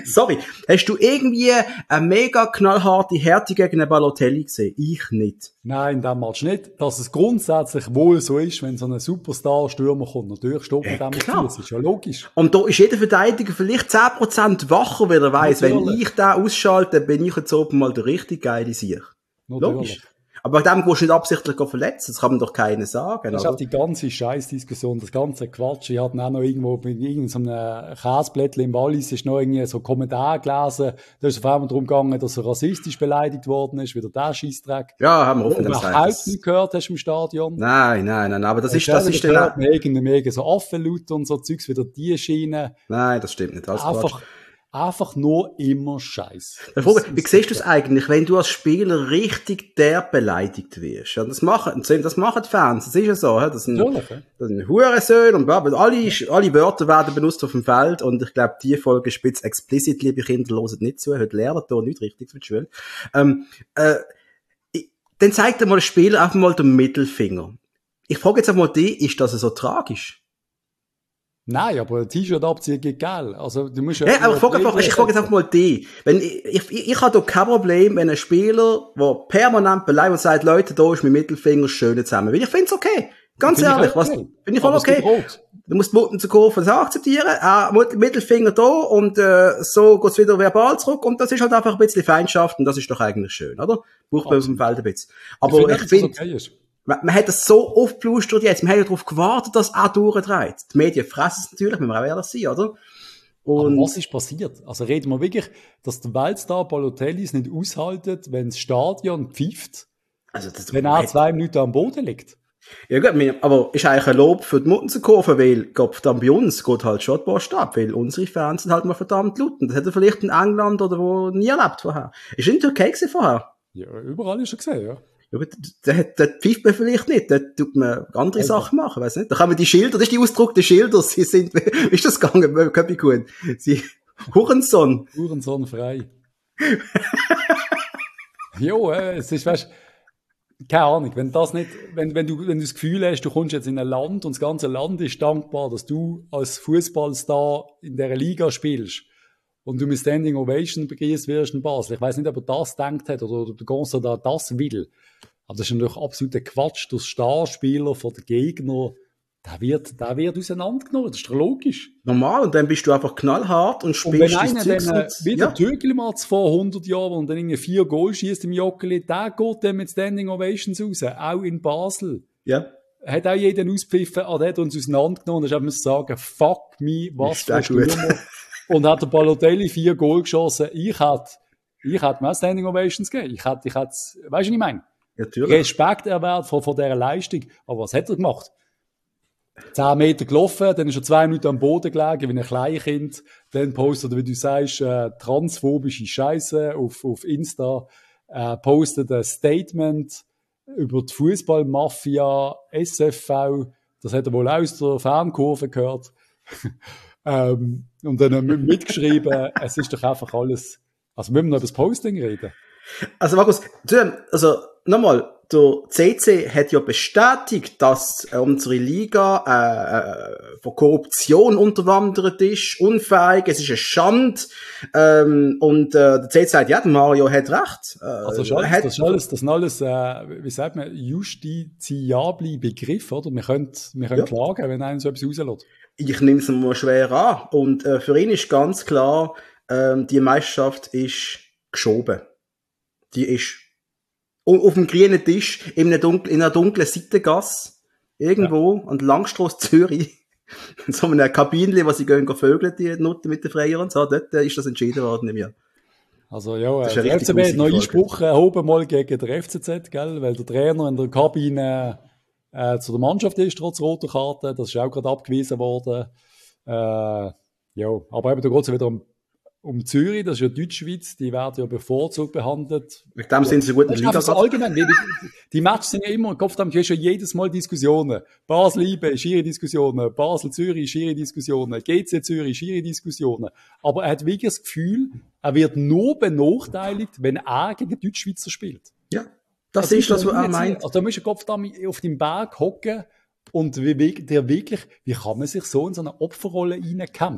Sorry. Hast du irgendwie eine mega knallharte Härte gegen den Balotelli gesehen? Ich nicht. Nein, damals nicht. Dass es grundsätzlich wohl so ist, wenn so ein Superstar-Stürmer kommt. Natürlich steht man Ja, dem klar. zu. Das ist ja logisch. Und da ist jeder Verteidiger vielleicht zehn Prozent wacher, weil er weiss, wenn ich den ausschalte, dann bin ich jetzt oben mal der richtig geile Sieg. Logisch. Aber dem gehst du nicht absichtlich verletzen. Das kann man doch keiner sagen. Das ist auch die ganze Scheißdiskussion, das ganze Quatsch. Ich hatte auch noch irgendwo bei irgendeinem Käseblättchen im Wallis ist noch irgendwie so ein Kommentar gelesen. Da ist es auf einmal darum gegangen, dass er rassistisch beleidigt worden ist. Wieder der Scheissdreck. Ja, haben wir offen gesagt. Überhaupt nicht gehört hast du im Stadion. Nein, nein, nein. Aber das ist, das ist dann... Irgendwie so Affenlaut und so Zeugs, wieder die Schiene. Nein, das stimmt nicht. Alles Einfach... Quatsch. Einfach nur immer Scheiß. Wie siehst du es eigentlich, wenn du als Spieler richtig derb beleidigt wirst? Ja, das machen, das machen die Fans, das ist ja so. Das sind, das sind Hurensöhne und alle, alle Wörter werden benutzt auf dem Feld und ich glaube, die Folge spitz explicit, liebe Kinder, hören nicht zu, heute lernen da nicht richtig für die Schule. Ähm, äh, dann zeigt dir mal der Spieler einfach mal den Mittelfinger. Ich frage jetzt einmal dich, ist das so tragisch? Nein, aber ein T-Shirt abziehen geht geil. Also, du musst ja. Ja, aber ich frage einfach, ich frage jetzt einfach mal die. Wenn, ich, ich, ich habe da kein Problem, wenn ein Spieler, der permanent beleidigt und sagt, Leute, da ist mein Mittelfinger schön zusammen. Weil ich finde es okay. Ganz find ehrlich, ich was, okay. bin ich voll okay. Du musst Mutten zur Kurve akzeptieren, äh, Mittelfinger da und, äh, so geht's wieder verbal zurück und das ist halt einfach ein bisschen Feindschaft und das ist doch eigentlich schön, oder? Braucht man auf dem Feld ein bisschen. Aber ich finde, Man, man hat das so oft blustert jetzt. Man hat ja darauf gewartet, dass er durchdreht. Die Medien fressen es natürlich, müssen wir auch ehrlich sein, oder? Und aber was ist passiert? Also reden wir wirklich, dass der Weltstar Balotelli es nicht aushaltet, wenn das Stadion pfeift, also das, wenn er zwei Minuten am Boden liegt? Ja gut, aber ist eigentlich ein Lob für die Muttenkurve, weil Gott, dann bei uns geht halt schon die Post ab, weil unsere Fans sind halt mal verdammt laut. Das hat er vielleicht in England oder wo nie erlebt vorher. Ist in der Türkei gewesen vorher? Ja, überall ist er gesehen, ja. Ja, aber da, da pfeift man vielleicht nicht, da tut man andere also. Sachen machen, weiss nicht. Da kann man die Schilder, das ist die Ausdruck der Schilder, sie sind, wie ist das gegangen, Köppi gut? Sie, Hurensohn. Hurensohn frei. Jo, äh, es ist, weißt, keine Ahnung, wenn das nicht, wenn, wenn du, wenn du das Gefühl hast, du kommst jetzt in ein Land und das ganze Land ist dankbar, dass du als Fußballstar in dieser Liga spielst und du mit Standing Ovation begrüßt wirst in Basel. Ich weiss nicht, ob er das gedacht hat oder, oder der Gonzalo das will. Aber das ist natürlich absoluter Quatsch. Der Starspieler von den Gegnern, der wird, der wird auseinandergenommen. Das ist doch logisch. Normal. Und dann bist du einfach knallhart und spielst und wenn einer dann, äh, wie der ja. Türkelmatz vor hundert Jahren und dann irgendwie vier Goal schießt im Joggeli, der geht dann mit Standing Ovations raus. Auch in Basel. Ja. Hat auch jeden auspfiffen, ah, der hat uns auseinandergenommen. Da muss man sagen, fuck me, was für ein Stürmer. Und hat der Balotelli vier Goal geschossen. Ich hätte, ich hätte mir Standing Ovations gegeben. Ich hätte, ich hätte, weißt du, was ich meine? Natürlich. Respekt erwähnt von, von dieser Leistung. Aber was hat er gemacht? Zehn Meter gelaufen, dann ist er zwei Minuten am Boden gelegen, wie ein Kleinkind. Dann postet er, wie du sagst, äh, transphobische Scheiße auf, auf Insta. Äh, postet ein Statement über die Fußballmafia, S F V. Das hat er wohl aus der Fankurve gehört. ähm, und dann mitgeschrieben, es ist doch einfach alles. Also, müssen wir noch über das Posting reden? Also, Markus, also, nochmal, der C C hat ja bestätigt, dass unsere Liga äh, äh, von Korruption unterwandert ist, unfähig, es ist eine Schande. Ähm, und äh, der C C sagt, ja, der Mario hat recht. Äh, also das, ist alles, das, ist alles, das sind alles, äh, wie sagt man, justiziable Begriffe, oder? Wir können, wir können ja. klagen, wenn einer so etwas rauslässt. Ich nehme es mal schwer an. Und äh, für ihn ist ganz klar, äh, die Meisterschaft ist geschoben. Die ist auf dem grünen Tisch in einer, dunklen, in einer dunklen Seitengasse irgendwo ja. an der Langstrasse Zürich in so einer Kabine, wo sie gehen vögeln, die Nutten mit den Freiern und so, dort ist das entschieden worden im Jahr. Also ja, äh, der F C B hat noch Einspruch erhoben mal gegen den F C Z, gell, weil der Trainer in der Kabine äh, zu der Mannschaft ist, trotz roter Karte, das ist auch gerade abgewiesen worden. Äh, ja, aber eben, da geht es wieder um Um Zürich, das ist ja Deutschschweiz, die werden ja bevorzugt behandelt. Mit dem sind sie gut in der Liga. Also allgemein, die, die Matches sind ja immer, im Kopf haben ja schon jedes Mal Diskussionen. Basel-Ibe, Schiri-Diskussionen, Basel-Zürich, Schiri-Diskussionen, G C Zürich, Schiri-Diskussionen. Aber er hat wirklich das Gefühl, er wird nur benachteiligt, wenn er gegen Deutschschweizer spielt. Ja, das, das ist das, was er meint. Also da musst du Kopf auf dem Berg hocken und wie, der wirklich, wie kann man sich so in so eine Opferrolle reinkämpfen?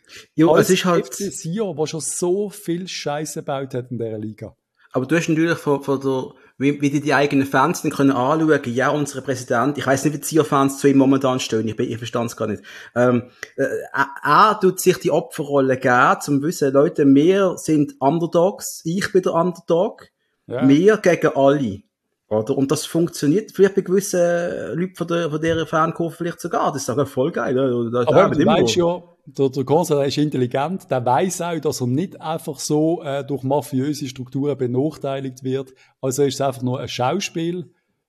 Ja, es ist halt... F C Sion, der schon so viel Scheiße gebaut hat in dieser Liga. Aber du hast natürlich von, von der, wie, wie die die eigenen Fans dann können anschauen, ja, unsere Präsident, ich weiss nicht, wie die Sion-Fans zu ihm momentan stehen, ich, ich verstehe es gar nicht. Ähm, äh, er tut sich die Opferrolle geben, zum zu wissen, Leute, wir sind Underdogs, ich bin der Underdog, ja. Wir gegen alle. Oder? Und das funktioniert vielleicht bei gewissen Leuten von der, von dieser Fankurve vielleicht sogar. Das ist sogar voll geil. Das aber du weißt ja, der, der Gonzalo ist intelligent, der weiss auch, dass er nicht einfach so äh, durch mafiöse Strukturen benachteiligt wird. Also ist es einfach nur ein Schauspiel.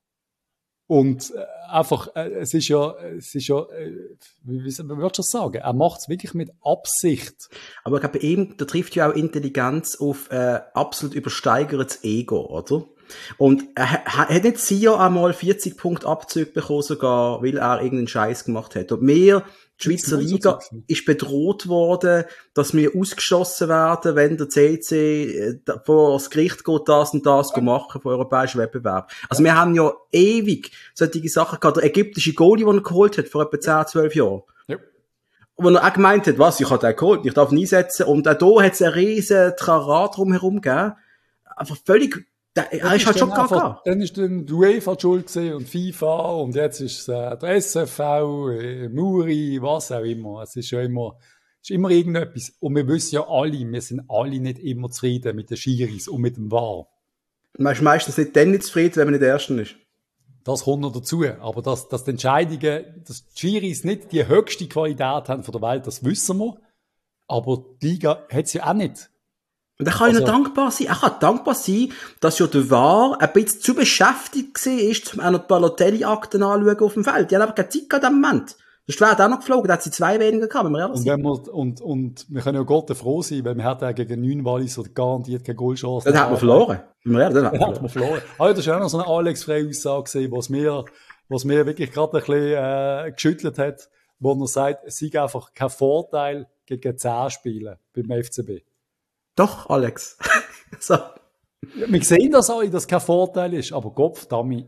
Und äh, einfach, äh, es ist ja, es ist ja, äh, wie, wie würdest du das sagen? Er macht es wirklich mit Absicht. Aber ich glaube, bei ihm, da trifft ja auch Intelligenz auf äh, absolut übersteigertes Ego, oder? Und er hat nicht Sion einmal vierzig Punkte Abzug bekommen, sogar, weil er irgendeinen Scheiß gemacht hat. Und wir, die Schweizer Liga, ist bedroht worden, dass wir ausgeschossen werden, wenn der C C vor das Gericht geht, das und das ja. machen vor europäischen Wettbewerb. Also ja. wir haben ja ewig solche Sachen gehabt. Der ägyptische Goalie, den er geholt hat, vor etwa zehn, zwölf Jahren. Ja. Wo er auch gemeint hat, was, ich habe den geholt, ich darf ihn einsetzen. Und auch da hat es einen riesen Trara drumherum gegeben. Einfach völlig... Da, er ist halt schon gar gar. Dann ist dann die UEFA schuld gewesen und FIFA und jetzt ist es äh, der S F V, äh, Muri, was auch immer. Es ist ja immer, es ist immer irgendetwas. Und wir wissen ja alle, wir sind alle nicht immer zufrieden mit den Schiris und mit dem V A R. Man ist meistens nicht dann nicht zufrieden, wenn man nicht der Erste ist. Das kommt noch dazu. Aber dass, dass die Entscheidungen, dass die Schiris nicht die höchste Qualität haben von der Welt, das wissen wir. Aber die Liga hat sie auch nicht. Und er kann also, ja dankbar sein. Er kann dankbar sein, dass ja der V A R ein bisschen zu beschäftigt war, um auch noch die Balotelli-Akten anzuschauen auf dem Feld. Die haben aber keine Zeit gehabt in dem Moment. Das wäre auch noch geflogen, da hat sie zwei weniger gehabt, wenn wir ehrlich und, wenn wir, und, und wir können ja Gott froh sein, weil wir hatten auch gegen neun Wallis oder garantiert keine Goalchance. Dann hat man verloren. Dann hat man verloren. verloren. Aber das war auch noch so eine Alex-Frey-Aussage gesehen, was mir, was mir wirklich gerade ein bisschen äh, geschüttelt hat, wo er sagt, es sei einfach kein Vorteil gegen zehn Spiele beim F C B. Doch, Alex. so. Ja, wir sehen das alle, dass kein Vorteil ist, aber Gottverdammt.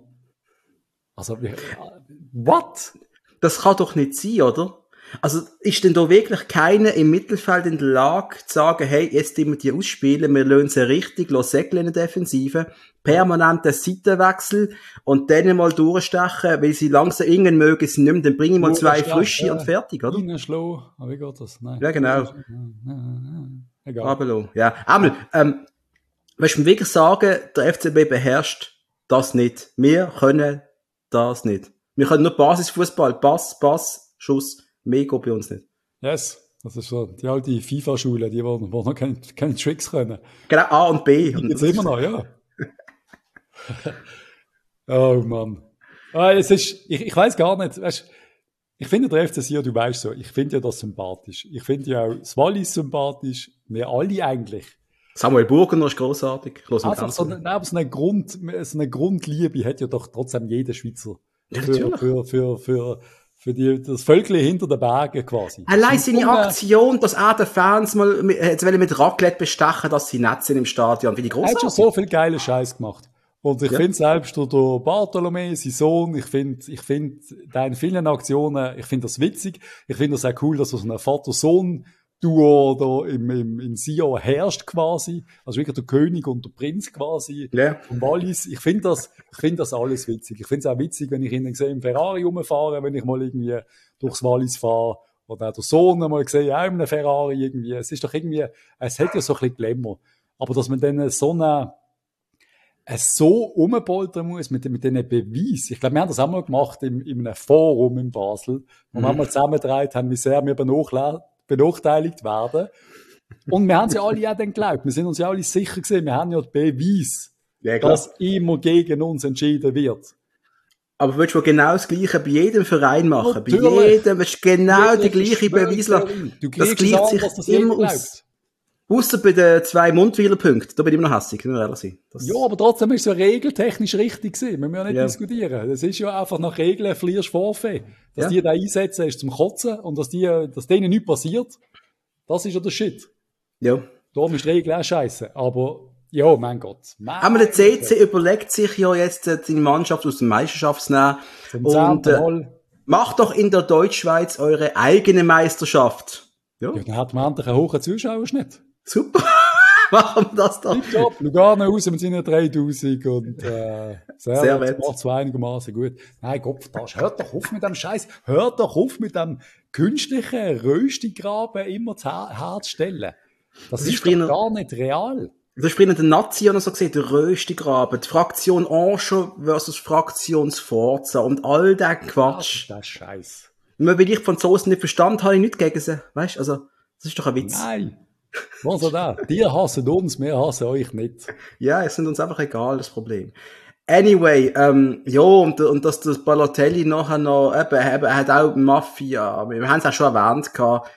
Also, what? Das kann doch nicht sein, oder? Also, ist denn da wirklich keiner im Mittelfeld in der Lage zu sagen, hey, jetzt immer die ausspielen, wir lassen sie richtig, lassen Säckle in der Defensive, permanenten Seitenwechsel und dann mal durchstechen, weil sie langsam irgendwann mögen sie nicht mehr, dann bringe ich mal zwei Frische ja. und fertig, oder? Schlau, aber wie geht das? Nein. Ja, genau. Ja, ja, ja. Egal. Abelo. Ja. Einmal, ähm, willst du mir wirklich sagen, der F C B beherrscht das nicht? Wir können das nicht. Wir können nur Basisfußball, Pass, Pass, Schuss, mehr geht bei uns nicht. Yes, das ist so die alte FIFA-Schule, die, die noch keine, keine Tricks können. Genau, A und B. Die gibt's immer noch, ja. Oh Mann. Ah, es ist, ich, ich weiss gar nicht, weißt, ich finde der F C Sion, du weißt so, ich finde ja das sympathisch. Ich finde ja auch das Wallis sympathisch. Wir alle eigentlich. Samuel Burgener ist grossartig. Einfach so eine, aber so eine Grund, so eine Grundliebe hat ja doch trotzdem jeder Schweizer. Ja, für, für, für, für, für die, das Völkchen hinter den Bergen quasi. Allein seine Aktion, dass auch die Fans mal, jetzt will mit Raclette bestechen, dass sie nett sind im Stadion, wie die grossartig. Er hat schon so viel geile Scheiß gemacht. Und ich ja. finde selbst der Bartolomé, sein Sohn, ich finde, ich finde, da in vielen Aktionen, ich finde das witzig. Ich finde das auch cool, dass so ein Vater-Sohn-Duo da im, im, in Sion herrscht quasi. Also wirklich der König und der Prinz quasi. Ja. Vom Wallis. Ich finde das, ich finde das alles witzig. Ich finde es auch witzig, wenn ich ihn sehe im Ferrari rumfahren, wenn ich mal irgendwie durchs Wallis fahre. Oder auch der Sohn mal sehe, auch in einem Ferrari irgendwie. Es ist doch irgendwie, es hat ja so ein bisschen Glamour. Aber dass man dann so eine, es so umpoltern muss mit, mit diesen Beweisen. Ich glaube, wir haben das auch mal gemacht in, in einem Forum in Basel, wo mhm. wir mal zusammengedreht haben, wie sehr wir benachteiligt werden. Und wir haben sie alle auch dann geglaubt. Wir sind uns ja alle sicher gewesen, wir haben ja die Beweise, ja, dass immer gegen uns entschieden wird. Aber willst du genau das Gleiche bei jedem Verein machen? Natürlich. Bei jedem willst du genau die gleiche Beweise. Das gleicht sich das immer aus. Ausser bei den zwei Mundweiler-Punkten, da bin ich immer noch hässig, nur ehrlich sein. Ja, aber trotzdem ist es ja regeltechnisch richtig gewesen. Wir müssen ja nicht ja. diskutieren. Das ist ja einfach nach Regeln Fliers Forfait. Dass ja. die da einsetzen, ist zum Kotzen und dass die, dass denen nichts passiert, das ist ja der Shit. Ja. Darum ist die Regel auch scheisse. Aber, ja, mein Gott. Mein aber der C C überlegt sich ja jetzt, seine Mannschaft aus der Meisterschaft zu nehmen. Und, äh, macht doch in der Deutschschweiz eure eigene Meisterschaft. Ja. Ja, dann hat man endlich einen hohen Zuschauerschnitt. Super. Machen wir das dann. Top, Lugano raus mit seinen dreitausend und äh, Servet macht es einigermaßen gut. Nein, Gott, das, hört doch auf mit dem Scheiß. Hört doch auf mit dem künstlichen Röstigraben immer zu her herzustellen. Das, das ist, ist doch gar nicht real. Das ist früher der Nazi oder so gesehen, der Röstigraben, die Fraktion Ancho versus Fraktion Sforza und all der Quatsch. Das ist Scheiß. Wenn ich Franzosen nicht verstanden habe, ich nichts gegen sie. Weißt du, also, das ist doch ein Witz. Nein. Was auch da? Die hassen uns, wir hassen euch nicht. Ja, es sind uns einfach egal, das Problem. Anyway, ähm, ja, und, und dass das Balotelli nachher noch, eben, eben, er hat auch Mafia, wir haben es auch schon erwähnt gehabt.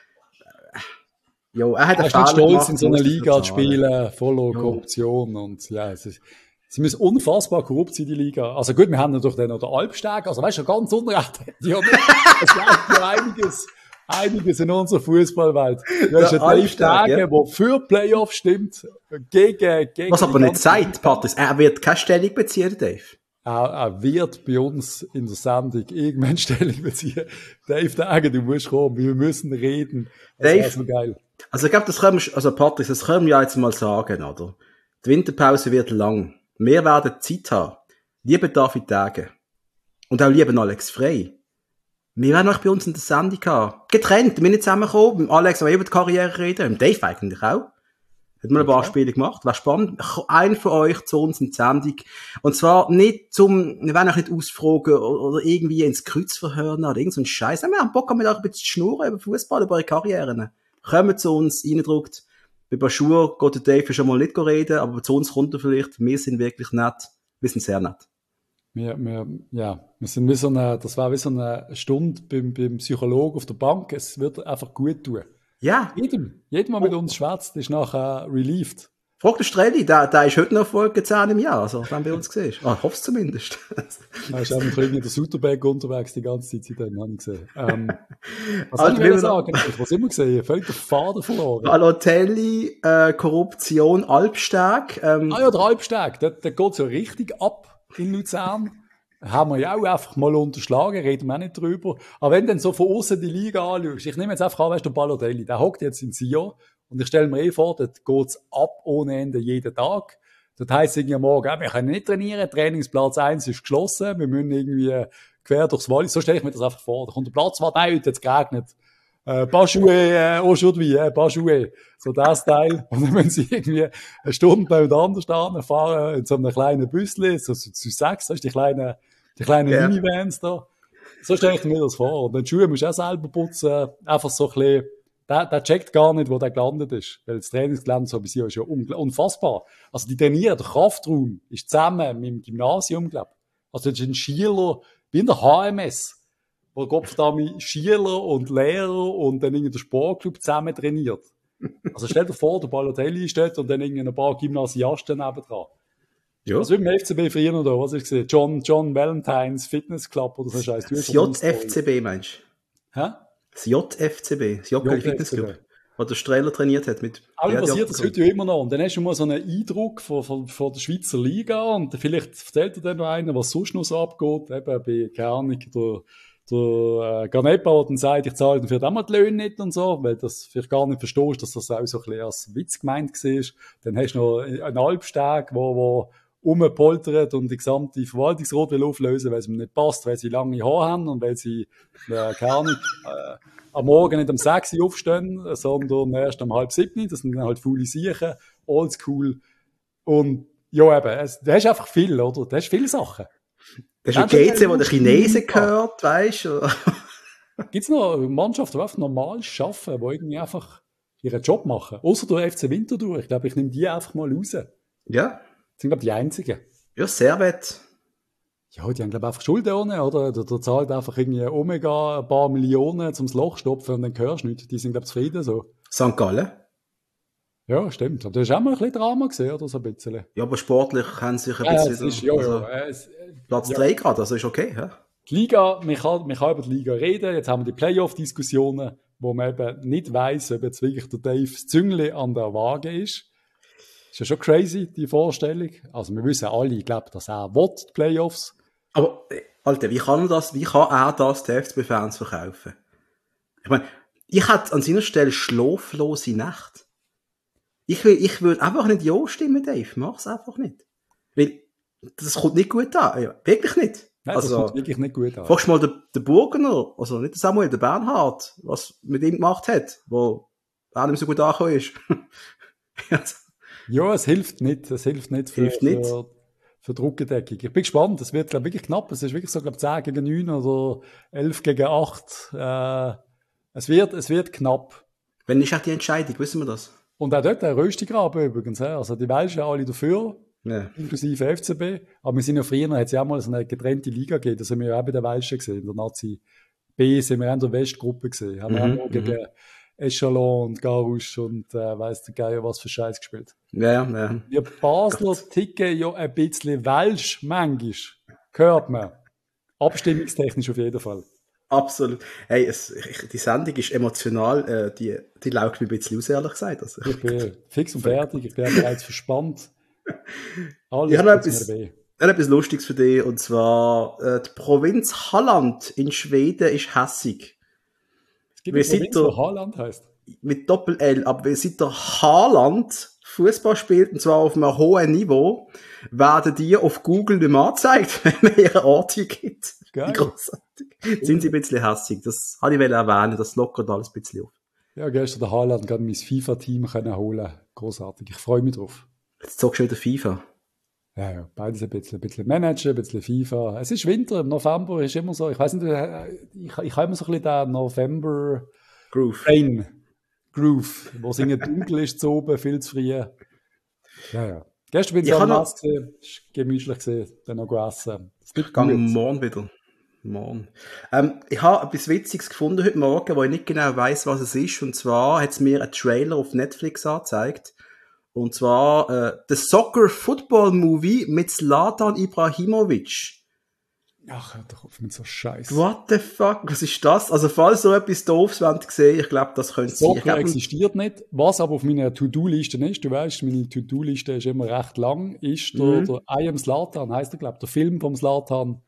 Ja, er hat er ist nicht stolz, in so einer Liga zu spielen, voller ja. Korruption und, ja, es ist, sie müssen unfassbar korrupt sein, die Liga. Also gut, wir haben natürlich dann noch den Alpsteg, also weißt du, ganz unrecht. Ja, es läuft ja einiges. Einiges in unserer Fußballwelt. Du hast ja Dave Tage, ja. der für Playoffs stimmt, gegen, gegen. Was aber nicht sagt, Patrice, er wird keine Stellung beziehen, Dave. Er, er wird bei uns in der Sendung irgendwann Stellung beziehen. Dave Tage, du musst kommen, wir müssen reden. Das Dave, so geil. Also ich glaube, das können wir, also Patrice, das können wir ja jetzt mal sagen, oder? Die Winterpause wird lang. Wir werden Zeit haben. Liebe David Tage. Und auch lieben Alex Frey. Wir werden euch bei uns in der Sendung haben. Getrennt, wir sind nicht zusammengekommen. Mit Alex haben wir über die Karriere reden. Mit Dave eigentlich auch. Hat mal ein paar Spiele gemacht. Wäre spannend. Ein von euch zu uns in die Sendung. Und zwar nicht zum, wir werden euch nicht ausfragen oder irgendwie ins Kreuz verhören oder irgend so einen Scheiß. Wir haben Bock, mit euch ein bisschen zu schnurren über Fußball, über eure Karrieren. Kommt zu uns, reindruckt. Bei Baschur geht der Dave schon mal nicht reden, aber zu uns kommt er vielleicht. Wir sind wirklich nett. Wir sind sehr nett. Wir, wir, ja, wir sind wie so eine, das war wie so eine Stunde beim, beim Psychologen auf der Bank. Es wird einfach gut tun. Ja. Jedem, jedem, der mit uns schwätzt, ist nachher relieved. Frag den Strelli, der, der ist heute noch Folge zehn im Jahr, also, wenn bei uns gesehen. Ah, ich hoffe es zumindest. Da ist auch noch in der Suterberg unterwegs die ganze Zeit, dann habe ich gesehen. Ähm, was also, soll ich sagen? Was immer gesehen? Völlig den Faden verloren. Balotelli, äh, Korruption, Alpsteg. Ähm, ah ja, der Alpsteg, der, der geht so richtig ab in Luzern. Haben wir ja auch einfach mal unterschlagen, reden wir auch nicht drüber. Aber wenn du dann so von außen die Liga anschaust, ich nehme jetzt einfach an, weißt du, Balotelli, der hockt jetzt in Sion und ich stelle mir eh vor, dort geht's ab ohne Ende jeden Tag. Das heisst irgendwie am Morgen, ja, wir können nicht trainieren, Trainingsplatz eins ist geschlossen, wir müssen irgendwie quer durchs Wallis, so stelle ich mir das einfach vor. Da kommt der Platzwart, nein, heute hat's geregnet. Äh, Paschoue, äh, aujourd'hui, äh, Paschoue. So das Teil. Und dann müssen sie irgendwie eine Stunde nebeneinander stehen, fahren in so einem kleinen Büsschen, so zu so, so sechs, so ist die kleinen, die kleinen yeah. Minivans da. So stelle ich mir das vor. Und den Schuhe musst du auch selber putzen. Einfach so ein bisschen, der, der checkt gar nicht, wo der gelandet ist. Weil das Trainingsgelände so bis hier ist ja unfassbar. Also die trainieren, der Kraftraum ist zusammen mit dem Gymnasium, glaube ich. Also das ist ein Schüler, wie in der H M S. Wo Gott da mit Schüler und Lehrer und dann irgendwie der Sportclub zusammen trainiert. Also stell dir vor, der Balotelli steht und dann irgendwie ein paar Gymnasiasten nebendran. Ja. Also wie im F C B früher noch da, was ich gesehen, John, John Valentines Fitness Club oder so Scheiß. Das J F C B meinst du? Hä? Das J F C B, das J K Fitness Club. Wo der Strehler trainiert hat mit. Aber passiert das heute ja immer noch. Und dann hast du mal so einen Eindruck von, von, von der Schweizer Liga und vielleicht erzählt dir dann noch einer, was sonst noch so abgeht, eben bei, keine Ahnung, der der äh, Ganepa, der dann sagt, ich zahle dafür auch mal die Löhne nicht und so, weil das vielleicht gar nicht verstehst, dass das auch so ein bisschen als Witz gemeint war. Dann hast du noch einen Alpsteg, wo, wo rumpoltert und die gesamte Verwaltungsrat will auflösen, weil es ihm nicht passt, weil sie lange Haare haben und weil sie, äh, keine Ahnung, äh, am Morgen nicht um sechs Uhr aufstehen, sondern erst um halb sieben. Das sind dann halt faule Siechen, oldschool. Und ja, eben, es, da hast einfach viel, oder? Da hast viele Sachen. Das ist ein G C, wo der Chinesen gehört, weißt du? Gibt es noch Mannschaften, die einfach normal arbeiten, die irgendwie einfach ihren Job machen? Außer der F C Winterthur. Ich glaube, ich nehme die einfach mal raus. Ja. Das sind, glaube ich, die einzigen. Ja, Servet. Ja, die haben, glaube ich, einfach Schulden ohne, oder? Der, der zahlt einfach irgendwie Omega ein paar Millionen zum Loch stopfen und dann hörst du nicht. Die sind, glaube ich, zufrieden so. Sankt Gallen. Ja, stimmt. Aber du hast auch mal ein bisschen Drama gesehen, oder so ein bisschen? Ja, aber sportlich haben sie sich ein ja, bisschen... Ist, ja, also, ja. Es, Platz ja. drei gerade, also ist okay, ja? Die Liga, man kann, man kann über die Liga reden. Jetzt haben wir die Playoff-Diskussionen, wo man eben nicht weiss, ob jetzt wirklich der Dave das Züngli an der Waage ist. Ist ja schon crazy, die Vorstellung. Also wir wissen alle, ich glaube, dass er will, die Playoffs. Aber, Alter, wie kann das, wie kann er das den F C B-Fans verkaufen? Ich meine, Ich hätte an seiner Stelle schlaflose Nacht. Ich, will, ich würde einfach nicht Ja stimmen, Dave. Mach's einfach nicht. Weil, das kommt nicht gut an. Ja, wirklich nicht. Nein, also, das kommt wirklich nicht gut an. Fragst mal den, den Burgener, also nicht den Samuel, den Bernhard, was mit ihm gemacht hat, wo auch nicht so gut angekommen ist. Ja, es hilft nicht. Es hilft nicht für, hilft nicht. für, für die Rückendeckung. Ich bin gespannt. Es wird, glaube ich, wirklich knapp. Es ist wirklich so, glaube ich, zehn gegen neun oder elf gegen acht. Äh, es wird, es wird knapp. Wenn ist auch die Entscheidung, wissen wir das? Und auch dort ein Röstigraben übrigens. Also die Welschen alle dafür, ja. inklusive F C B. Aber wir sind ja früher, hat es ja auch mal so eine getrennte Liga gegeben. Das haben wir ja auch bei den Welschen gesehen. In der Nazi B sind wir auch in der Westgruppe gesehen. Haben wir mhm, auch noch gegen Echelon und Garusch und äh, weiss der Geier was für Scheiß gespielt. Ja, ja. Wir Basler Gott. ticken ja ein bisschen Welsch manchmal. Hört man. Abstimmungstechnisch auf jeden Fall. Absolut. Hey, es, die Sendung ist emotional, äh, die, die laugt mir ein bisschen aus, ehrlich gesagt. Also, ich bin fix und fertig, ich bin bereits verspannt. Alles ich habe etwas, etwas Lustiges für dich, und zwar äh, die Provinz Halland in Schweden ist hässig. Es gibt eine Provinz, die Halland heisst. Mit Doppel-L, aber seit der Haaland Fußball spielt, und zwar auf einem hohen Niveau, werden die auf Google nicht mehr angezeigt, wenn man ihre Orte gibt. Geil. Großartig. Sind sie ein bisschen hässig. Das habe ich erwähnen, das lockert alles ein bisschen auf. Ja, gestern der Haaland kann mein FIFA-Team holen. Großartig. Ich freue mich drauf. Jetzt zockst du wieder FIFA. Ja, ja, beides ein bisschen. Ein bisschen Managen, ein bisschen FIFA. Es ist Winter, im November ist immer so, ich weiß nicht, ich, ich habe immer so ein bisschen den November Groove. Rain Groove, wo es irgendwie dunkel ist zu oben, viel zu früh. Ja, ja. Gestern bin ich am Nass gesehen, ist gemütlich gesehen, dann noch gegessen. Ich gehe morgen wieder. Morgen. Ähm, ich habe etwas Witziges gefunden heute Morgen, wo ich nicht genau weiss, was es ist. Und zwar hat es mir einen Trailer auf Netflix angezeigt. Und zwar äh, The Soccer Football Movie mit Zlatan Ibrahimovic. Ach, hör doch auf mit so Scheiße. What the fuck? Was ist das? Also, falls so etwas Doofes wollt sehen, ich glaube, das könnte sein. Soccer existiert nicht. Was aber auf meiner To-Do-Liste ist, du weißt, meine To-Do-Liste ist immer recht lang, ist mhm. der, der I Am Zlatan, heisst der, glaube ich, der Film vom Zlatan.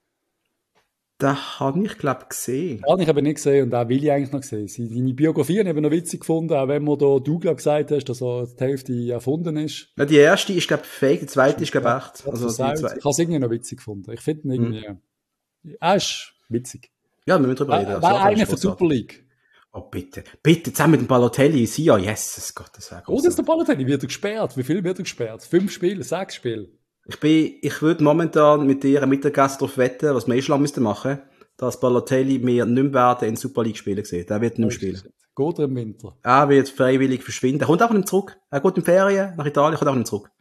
Den habe ich, glaube ich, gesehen. Den habe ich aber nicht gesehen und den will ich eigentlich noch sehen. Seine Biografie habe ich noch witzig gefunden, auch wenn man da du, glaub, gesagt hast, dass er die Hälfte erfunden ist. Ja, die erste ist, glaube ich, fake, die zweite ist, glaube ich, echt. Also, die zweite. Ich habe es irgendwie noch witzig gefunden. Ich finde ihn irgendwie, hm. er ist witzig. Ja, wir müssen drüber reden. War, war einer für die Super League. Oh, bitte. Bitte, zusammen mit dem Balotelli, Sia, yes, Gott, das wäre groß. Oh, das ist der Balotelli, wird er gesperrt? Wie viel wird er gesperrt? Fünf Spiele, sechs Spiele? Ich bin, ich würde momentan mit dir ein Mittagessen darauf wetten, was wir eh schon müssten machen, dass Balotelli wir nicht mehr werden in Super League spielen sehen. Der wird nicht mehr spielen. Geht er im Winter? Er wird freiwillig verschwinden. Er kommt auch nicht zurück. Er geht in Ferien nach Italien, kommt auch nicht zurück.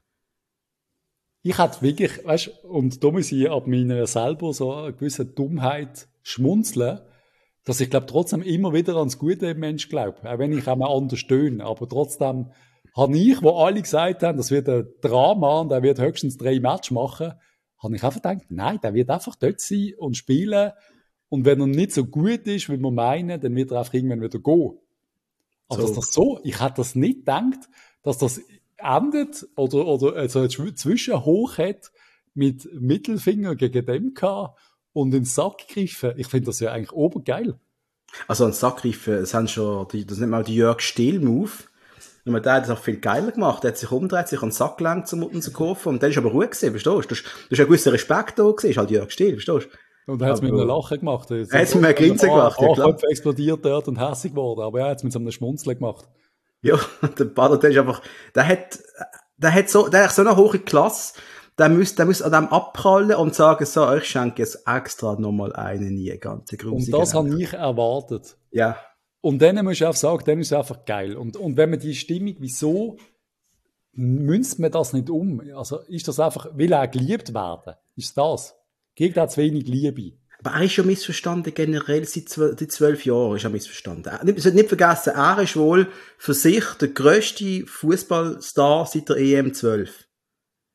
Ich hätte wirklich, weißt du, und da muss ich ab meiner selber so eine gewisse Dummheit schmunzeln, dass ich glaube trotzdem immer wieder ans Gute im Mensch glaube. Auch wenn ich auch mal anders stöhne. Aber trotzdem habe ich, wo alle gesagt haben, das wird ein Drama und er wird höchstens drei Matches machen, habe ich einfach gedacht, nein, der wird einfach dort sein und spielen. Und wenn er nicht so gut ist, wie wir meinen, dann wird er einfach irgendwann wieder gehen. Aber so. Dass das so, ich hätte das nicht gedacht, dass das endet oder, oder also Zwischenhoch hat mit Mittelfinger gegen dem gehabt und in den Sack gegriffen. Ich finde das ja eigentlich obergeil. Also an den Sack gegriffen, das haben schon, die, das nennt man auch die Jörg Stiel-Move. Und der hat das auch viel geiler gemacht. Er hat sich umgedreht, sich an den Sack gelenkt, um ihn zu kaufen. Und dann ist aber ruhig gewesen, verstehst du? Du hast ein gewisser Respekt da gesehen, ist halt Jörg Stiel, verstehst du? Und er hat es mit einem Lachen gemacht. Er hat es mit einem Grinsen gemacht, ja klar. Er explodiert dort und hässig geworden, aber er hat es mit so einem Schmunzeln gemacht. Ja, der Balotelli ist einfach, der hat, der hat so, der hat so eine hohe Klasse, der müsste, der müsste an dem abprallen und sagen, so, ich schenke jetzt extra nochmal einen nie, ganze grusige. Und das habe ich erwartet. Ja. Und dann muss ich auch sagen, dann ist es einfach geil. Und, und wenn man die Stimmung, wieso münzt man das nicht um? Also, ist das einfach, will er geliebt werden? Ist das? Kriegt er zu wenig Liebe? Aber er ist ja missverstanden generell seit zwölf Jahren ist er missverstanden. Nicht, nicht vergessen, er ist wohl für sich der grösste Fußballstar seit der E M zwölf.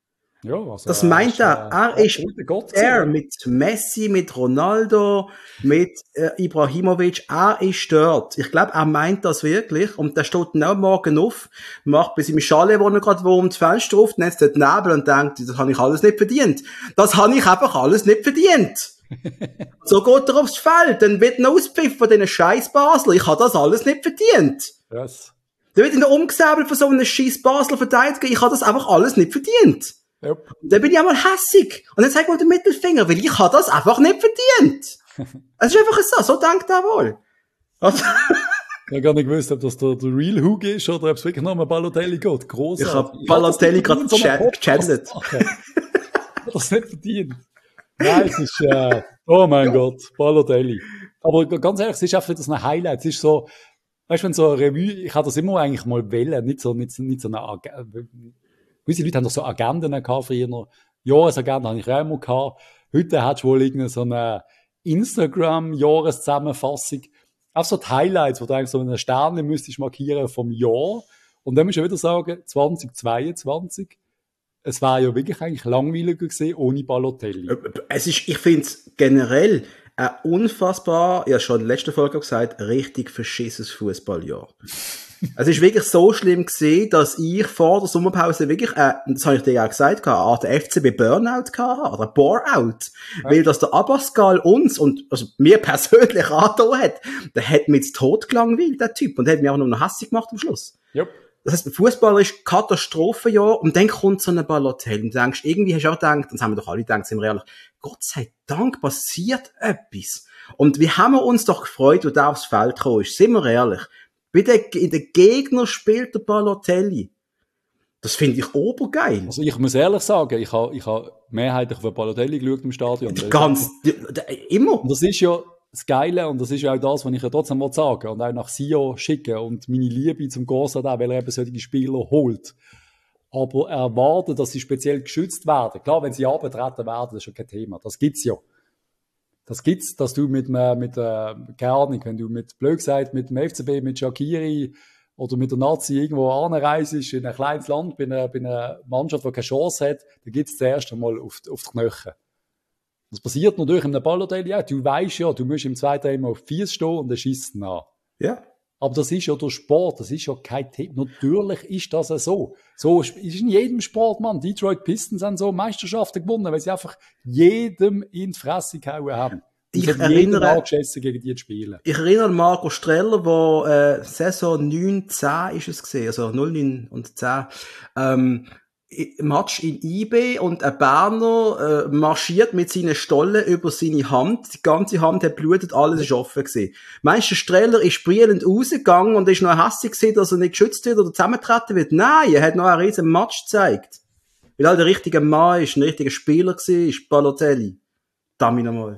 Ja, also das meint er. Er ist er mit Messi, mit Ronaldo, mit äh, Ibrahimovic. Er ist dort. Ich glaube, er meint das wirklich. Und der steht dann auch morgen auf, macht bei seinem Chalet, wo er gerade wohnt, das Fenster auf, netzt dort Nebel und denkt, das habe ich alles nicht verdient. Das habe ich einfach alles nicht verdient. So geht er aufs Feld. Dann wird ein Auspfiff von diesen scheiß Basler. Ich habe das alles nicht verdient. Yes. Dann wird in der Umgesäbel von so einem scheiß Basler Verteidiger. Ich habe das einfach alles nicht verdient. Yep. Dann bin ich einmal hässig. Und dann zeigt mal den Mittelfinger, weil ich habe das einfach nicht verdient. Es ist einfach so, so denkt er wohl. Also ich habe gar nicht gewusst, ob das der, der Real Hook ist oder ob es wirklich noch um Balotelli geht. Grossartig. Ich habe Balotelli gerade gechattet. Ich habe das nicht verdient. Nein, es ist, äh, oh mein ja. Gott, Balotelli. Aber ganz ehrlich, es ist einfach das ein Highlight. Es ist so, weißt du, wenn so eine Revue, ich habe das immer eigentlich mal wählen, nicht so, nicht, nicht so eine, gewisse Leute haben doch so Agenden gehabt früher. Jahresagenten habe ich auch immer gehabt. Heute hast du wohl irgendeine so eine Instagram-Jahreszusammenfassung. Auch so die Highlights, wo du eigentlich so eine Sterne müsstest markieren vom Jahr. Und dann musst du wieder sagen, zwanzig zweiundzwanzig. Es war ja wirklich eigentlich langweiliger gewesen, ohne Balotelli. Es ist, ich finde es generell ein unfassbar, ja schon in der letzten Folge gesagt, richtig verschissenes Fußballjahr. Es ist wirklich so schlimm gewesen, dass ich vor der Sommerpause wirklich, äh, das habe ich dir ja gesagt, eine Art F C B Burnout hatte, oder Bore-out. Ja. Weil dass der Abascal uns und, also mir persönlich angetan hat, der hat mich jetzt tot gelangweilt, der Typ, und der hat mich auch noch hässlich gemacht am Schluss. Yep. Das heisst, Fußballer ist Katastrophenjahr, und dann kommt so ein Balotelli, und du denkst, irgendwie hast du auch gedacht, das haben wir doch alle gedacht, sind wir ehrlich, Gott sei Dank passiert etwas. Und wie haben wir uns doch gefreut, wo der aufs Feld gekommen ist, sind wir ehrlich. Bei den, in den Gegner spielt der Balotelli. Das finde ich obergeil. Also ich muss ehrlich sagen, ich habe ich ha mehrheitlich auf den Balotelli geschaut im Stadion. Ganz, immer. Und das ist ja das Geile, und das ist ja auch das, was ich ja trotzdem mal sagen und auch nach Sio schicken und meine Liebe zum Gossard auch, weil er eben solche Spieler holt. Aber erwarten, dass sie speziell geschützt werden. Klar, wenn sie abgetreten werden, das ist ja kein Thema. Das gibt's ja. Das gibt's, dass du mit, mit, äh, keine Ahnung, wenn du mit, blöd gesagt, mit dem F C B, mit Shaqiri oder mit der Nazi irgendwo anreist, in ein kleines Land, bei einer, bei einer Mannschaft, die keine Chance hat, dann gibt's zuerst einmal auf, auf die Knöchel. Das passiert natürlich in einem Balotelli auch. Du weißt ja, du musst im zweiten immer auf vier stehen und dann schießt ihn an. Ja. Aber das ist ja der Sport, das ist ja kein Thema. Natürlich ist das ja so. So ist in jedem Sport, Mann. Detroit Pistons haben so Meisterschaften gewonnen, weil sie einfach jedem in die Fresse gehauen haben. Ich erinnere, gegen die zu spielen. Ich erinnere an Marco Streller, der äh, Saison neun zehn ist es gesehen, also null neun und zehn, ähm, Match in I B, und ein Berner äh, marschiert mit seinen Stollen über seine Hand. Die ganze Hand hat blutet, alles ist offen gewesen. Meinst du, der Streller ist sprühend rausgegangen und ist noch hässlich gewesen, dass er nicht geschützt wird oder zusammengetreten wird? Nein, er hat noch einen riesen Match gezeigt. Weil er der richtige Mann ist, ein richtiger Spieler war, ist Balotelli. Dammi nochmal.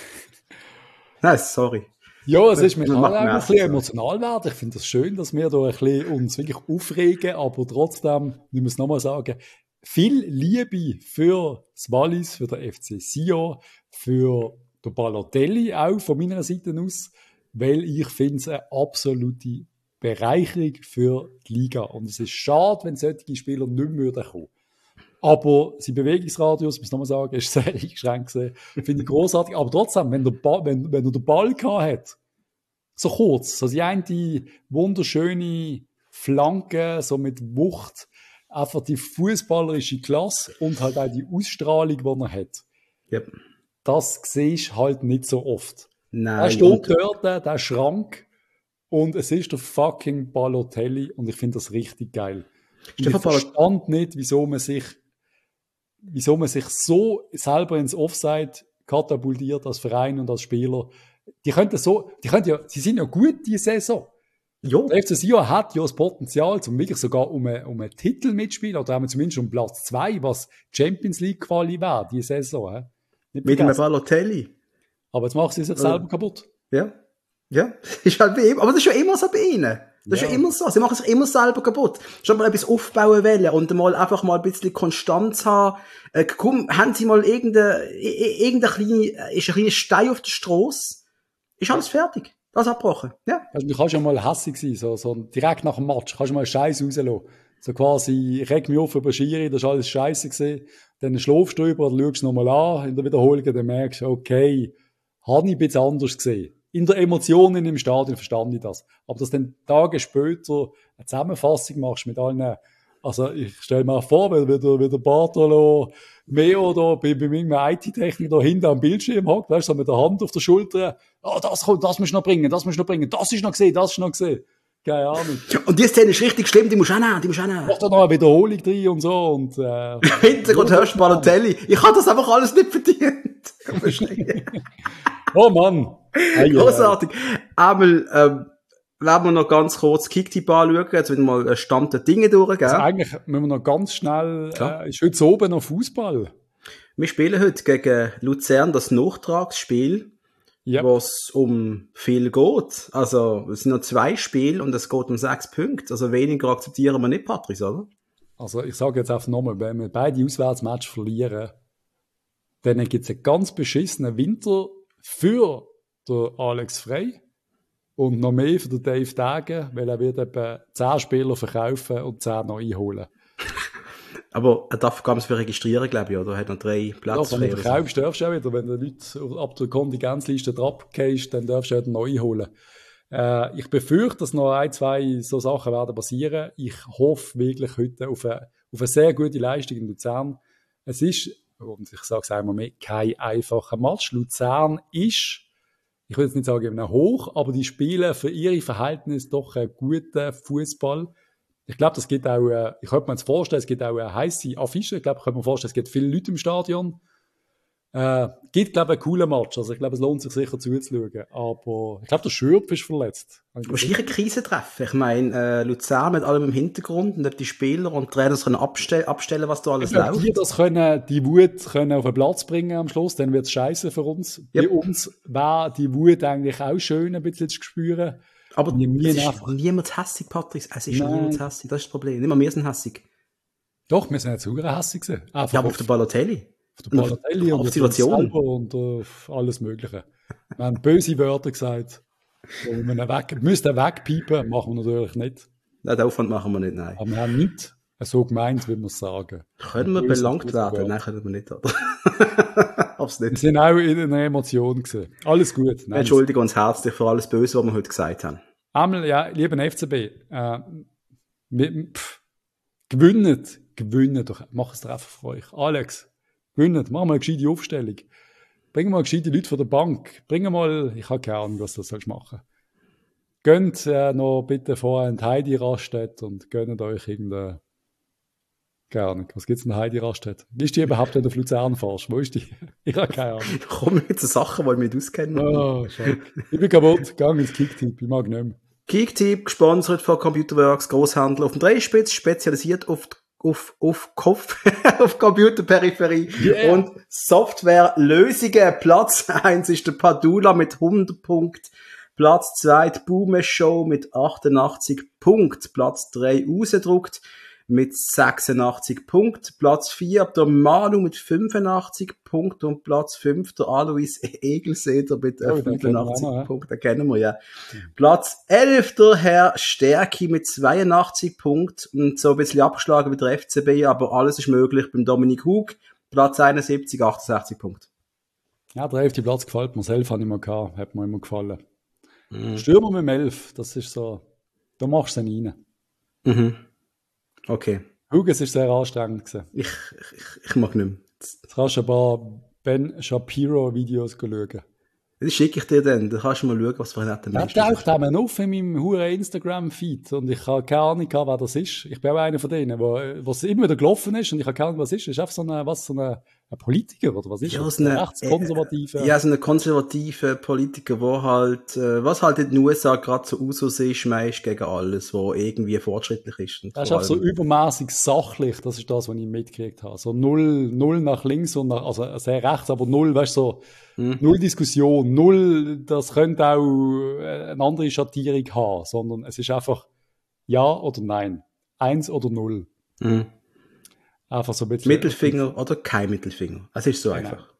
Nein, sorry. Ja, es ist mir auch ein bisschen emotional werden. Ich finde es das schön, dass wir da ein bisschen uns wirklich aufregen, aber trotzdem, ich muss nochmal sagen, viel Liebe für das Wallis, für den F C Sion, für den Balotelli auch von meiner Seite aus, weil ich finde es eine absolute Bereicherung für die Liga. Und es ist schade, wenn solche Spieler nicht mehr kommen. Aber sein Bewegungsradius, muss ich nochmal sagen, ist sehr eingeschränkt gewesen. Finde ich grossartig. Aber trotzdem, wenn, der ba- wenn, wenn er den Ball gehabt hat, so kurz, so die eine wunderschöne Flanke, so mit Wucht, einfach die fußballerische Klasse und halt auch die Ausstrahlung, die er hat. Yep. Das siehst du halt nicht so oft. Nein. Er steht dort, der Schrank, und es ist der fucking Balotelli, und ich finde das richtig geil. Und ich verstand nicht, wieso man sich wieso man sich so selber ins Offside katapultiert als Verein und als Spieler. Die könnten so, die könnten ja, sie sind ja gut diese Saison. Jo. Der F C Sion hat ja das Potenzial, um wirklich sogar um einen, um einen Titel mitspielen, oder haben wir zumindest um Platz zwei, was Champions League Quali wäre, diese Saison. He? Mit dem Balotelli. Aber jetzt machen sie sich selber äh, kaputt. Ja. Ja. Ist halt bei ihm. Aber das ist ja immer so bei ihnen. Das ja. ist ja immer so. Sie machen sich immer selber kaputt. Schon mal etwas aufbauen wollen und mal einfach mal ein bisschen Konstanz haben. Äh, komm, haben sie mal irgendeine, irgendeine kleine, ist ein kleiner Stein auf der Strasse. Ist alles fertig. Das abgebrochen. Ja. Also, du kannst ja mal hässig sein, so, so direkt nach dem Match. Kannst du mal Scheiß rauslassen. So quasi, ich reg mich auf über Schiri, das war alles scheiße gewesen. Dann schlafst du drüber, dann schaust du nochmal an, in der Wiederholung, dann merkst du, okay, habe ich ein bisschen anders gesehen. In der Emotionen im Stadion verstand ich das. Aber dass du dann Tage später eine Zusammenfassung machst mit allen, also ich stelle mir vor, weil wieder, wieder Bartolo Meo da bei, bei meinem I T-Techniker da hinten am Bildschirm hockt, weißt du, so mit der Hand auf der Schulter, oh, das kommt, das musst du noch bringen, das musst du noch bringen, das ist noch gesehen, das ist noch gesehen. Keine Ahnung. Und die Szene ist richtig schlimm, die musst du auch nehmen, die musst du auch nehmen. Mach da noch eine Wiederholung drin und so und, äh. Im Hintergrund hörst du Balotelli. Ich habe das einfach alles nicht verdient. Oh Mann. Hey, großartig. Einmal, ähm, werden wir noch ganz kurz Kicktipp anschauen, jetzt wieder mal Stand der Dinge durch, gell? Also eigentlich müssen wir noch ganz schnell, äh, ist heute oben noch Fußball? Wir spielen heute gegen Luzern das Nachtragsspiel, yep. wo es um viel geht. Also, es sind noch zwei Spiele und es geht um sechs Punkte. Also, weniger akzeptieren wir nicht, Patrice, oder? Also, ich sage jetzt einfach nochmal, wenn wir beide Auswärtsmatches verlieren, dann gibt es einen ganz beschissenen Winter für den Alex Frey und noch mehr für den Dave Dagen, weil er wird etwa zehn Spieler verkaufen und zehn noch einholen. Aber er darf ganz viel registrieren, glaube ich, oder? Er hat noch drei Plätze. Ja, wenn du verkaufst, darfst du auch wieder. Wenn du Leute ab der Kontingenzliste abgehst, dann darfst du auch noch einholen. Äh, ich befürchte, dass noch ein, zwei so Sachen werden passieren. Ich hoffe wirklich heute auf eine, auf eine sehr gute Leistung in Luzern. Es ist, und ich sage es einmal mehr, kein einfacher Match. Luzern ist, ich will jetzt nicht sagen eben hoch, aber die spielen für ihre Verhältnisse doch einen guten Fußball. Ich glaube, das gibt auch, äh, ich könnte mir jetzt vorstellen, es gibt auch eine heisse Affische. Ich glaube, ich könnte mir vorstellen, es gibt viele Leute im Stadion. Äh, gibt, glaube ich, einen coolen Match. Also, ich glaube, es lohnt sich sicher zuzuschauen. Aber ich glaube, der Schürpf ist verletzt. Wahrscheinlich ein Krisentreffen. Ich meine, äh, Luzern mit allem im Hintergrund und die Spieler und Trainer können abstellen, abstellen, was da alles ja, läuft. Die das können, die Wut können auf den Platz bringen am Schluss, dann wird es scheiße für uns. Yep. Bei uns wäre die Wut eigentlich auch schön, ein bisschen zu spüren. Aber es ist niemand hässig, Patrice. Es ist Nein. niemand hässig. Das ist das Problem. Nicht mal wir sind hässig. Doch, wir sind jetzt sogar hässig gewesen. Einfach ja, aber auf, auf der Balotelli. Auf der Balotelli und, und auf die Situation. Und auf alles Mögliche. Wir haben böse Wörter gesagt. Und wir weg, müssten wegpiepen, machen wir natürlich nicht. Nein, den Aufwand machen wir nicht, nein. Aber wir haben nicht so gemeint, wie wir es sagen. Können wir belangt werden? Nein, können wir nicht. Hab's nicht. Wir sind auch in einer Emotion gewesen. Alles gut. Nein, Entschuldigung uns herzlich für alles Böse, was wir heute gesagt haben. Einmal, ja, lieber F C B, äh, mit, pff, gewinnt, gewinnt doch, mach es doch einfach für euch. Alex, gewinnt, mach mal eine gescheite Aufstellung. Bring mal gescheite Leute von der Bank. Bring mal, ich habe keine Ahnung, was du sollst machen. Gönnt äh, noch bitte vorher in Heidi Raststätte und gönnt euch irgendeine, keine Ahnung, was gibt's in Heidi Raststätte? Wie ist die überhaupt, wenn du auf Luzern fährst? Wo ist die? Ich habe keine Ahnung. Ich komme mit so Sachen, die ich mich auskenne. Oh, schade. Ich bin kaputt, gang ins Kicktipp, ich mag nicht mehr. Kicktipp, gesponsert von Computerworks, Großhandel auf dem Dreispitz, spezialisiert auf, auf, auf Kopf, auf Computerperipherie yeah. und Softwarelösungen. Platz eins ist der Padula mit hundert Punkten. Platz zwei die Boomer Show mit achtundachtzig Punkten. Platz drei rausgedruckt mit sechsundachtzig Punkten. Platz vier der Manu mit fünfundachtzig Punkten und Platz fünf der Alois Egelseder mit äh, oh, fünfundachtzig Punkten. Den kennen wir ja. Mhm. Platz elf der Herr Stärki mit zweiundachtzig Punkten und so ein bisschen abgeschlagen wie der F C B, aber alles ist möglich beim Dominik Hug. Platz einundsiebzig, achtundsechzig Punkte. Ja, der elfte Platz gefällt mir. Das elf habe ich immer gehabt, hat mir immer gefallen. Mhm. Stürmer mit dem elf, das ist so, da machst du ihn rein. Mhm. Okay. Huges ist sehr anstrengend gewesen. Ich, ich, ich mag nicht mehr. Jetzt kannst du ein paar Ben Shapiro-Videos schauen. Das schicke ich dir dann. Da kannst du mal schauen, was für ein netter Mensch ist. Der taucht auch auf in meinem huren Instagram-Feed. Und ich habe keine Ahnung, wer das ist. Ich bin auch einer von denen, wo es immer wieder gelaufen ist. Und ich habe keine Ahnung, was es ist. Ist einfach so eine, was, so eine, ein Politiker, oder was ist ja, das? So eine rechtskonservative. Ja, so eine konservative Politiker, wo halt, äh, was halt in den U S A gerade so Usus ist, meist gegen alles, wo irgendwie fortschrittlich ist. Und das ist auch so übermäßig sachlich. Das ist das, was ich mitgekriegt habe. So null, null nach links und nach, also sehr rechts, aber null, weißt du, so, hm. null Diskussion, null, das könnte auch eine andere Schattierung haben, sondern es ist einfach ja oder nein. Eins oder null. Hm. Einfach so ein bisschen. Mittelfinger oder kein Mittelfinger. Es ist so genau. einfach.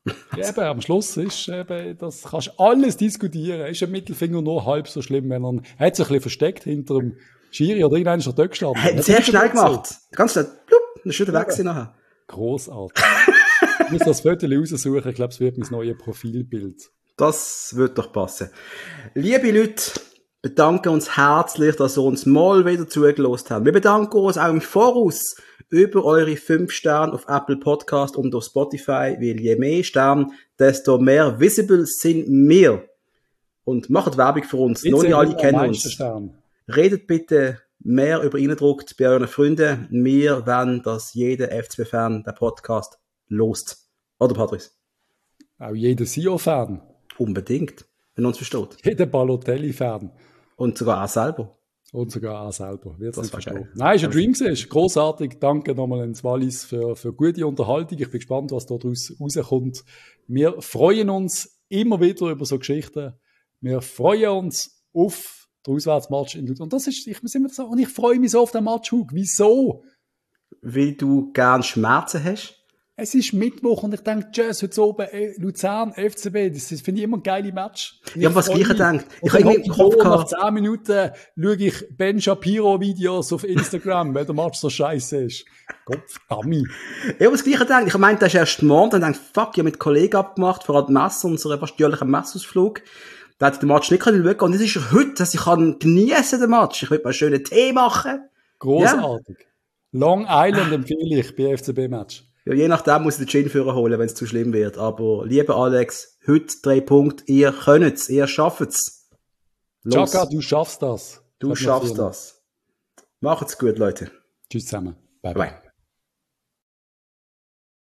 Eben, am Schluss ist eben, das kannst du alles diskutieren. Ist ein Mittelfinger nur halb so schlimm, wenn er, er hat sich ein bisschen versteckt hinter dem Schiri oder irgendeiner ist er dort gestanden. Hat sehr schnell gemacht. Ganz schnell, plupp, dann ist wieder weg gewesen nachher. Grossartig. Ich muss das Foto raussuchen, ich glaube, es wird mein neues Profilbild. Das wird doch passen. Liebe Leute, bedanken uns herzlich, dass ihr uns mal wieder zugelassen habt. Wir bedanken uns auch im Voraus über eure fünf Sterne auf Apple Podcast und auf Spotify, weil je mehr Sterne, desto mehr visible sind wir. Und macht Werbung für uns. Noch nicht alle kennen uns. Stern. Redet bitte mehr über Eindruckt bei euren Freunden. Wir wollen, dass jeder F C B-Fan den Podcast lost. Oder, Patrice? Auch jeder S I O-Fan. Unbedingt, wenn er uns versteht. Jeder Balotelli-Fan. Und sogar auch selber. Und sogar auch selber. Wird das verstehen. Nein, ist ein Dream gewesen. Grossartig. Danke nochmal ans Wallis für, für gute Unterhaltung. Ich bin gespannt, was da daraus rauskommt. Wir freuen uns immer wieder über so Geschichten. Wir freuen uns auf den Auswärtsmatch in Luzern. Und das ist, ich muss immer sagen, und ich freue mich so auf den Match, Hug. Wieso? Weil du gern Schmerzen hast? Es ist Mittwoch und ich denke, Jazz, heute oben, Luzern, F C B, das, das finde ich immer ein geiles Match. Ich habe was Gleiches gedacht. Ich habe im Kopf gehabt. Nach zehn Minuten schaue ich Ben Shapiro-Videos auf Instagram, weil der Match so scheiße ist. Gottverdammt. Ich habe das Gleiche gedacht. Ich meinte, das ist erst morgen, dann dachte ich, fuck, ich habe mit Kollegen abgemacht, vor allem Messe, unseren fast jährlichen Messeausflug. Da hätte ich den Match nicht schauen können. Und das ist heute, dass ich kann geniessen den Match. Ich will mal einen schönen Tee machen. Großartig. Ja. Long Island empfehle ich bei F C B-Match. Ja, je nachdem muss ich den Gin führen holen, wenn es zu schlimm wird. Aber, lieber Alex, heute drei Punkte, ihr könnt's, ihr schafft's. Los. Chaka, du schaffst das. Du schaffst das. Macht's gut, Leute. Tschüss zusammen. Bye, bye. bye.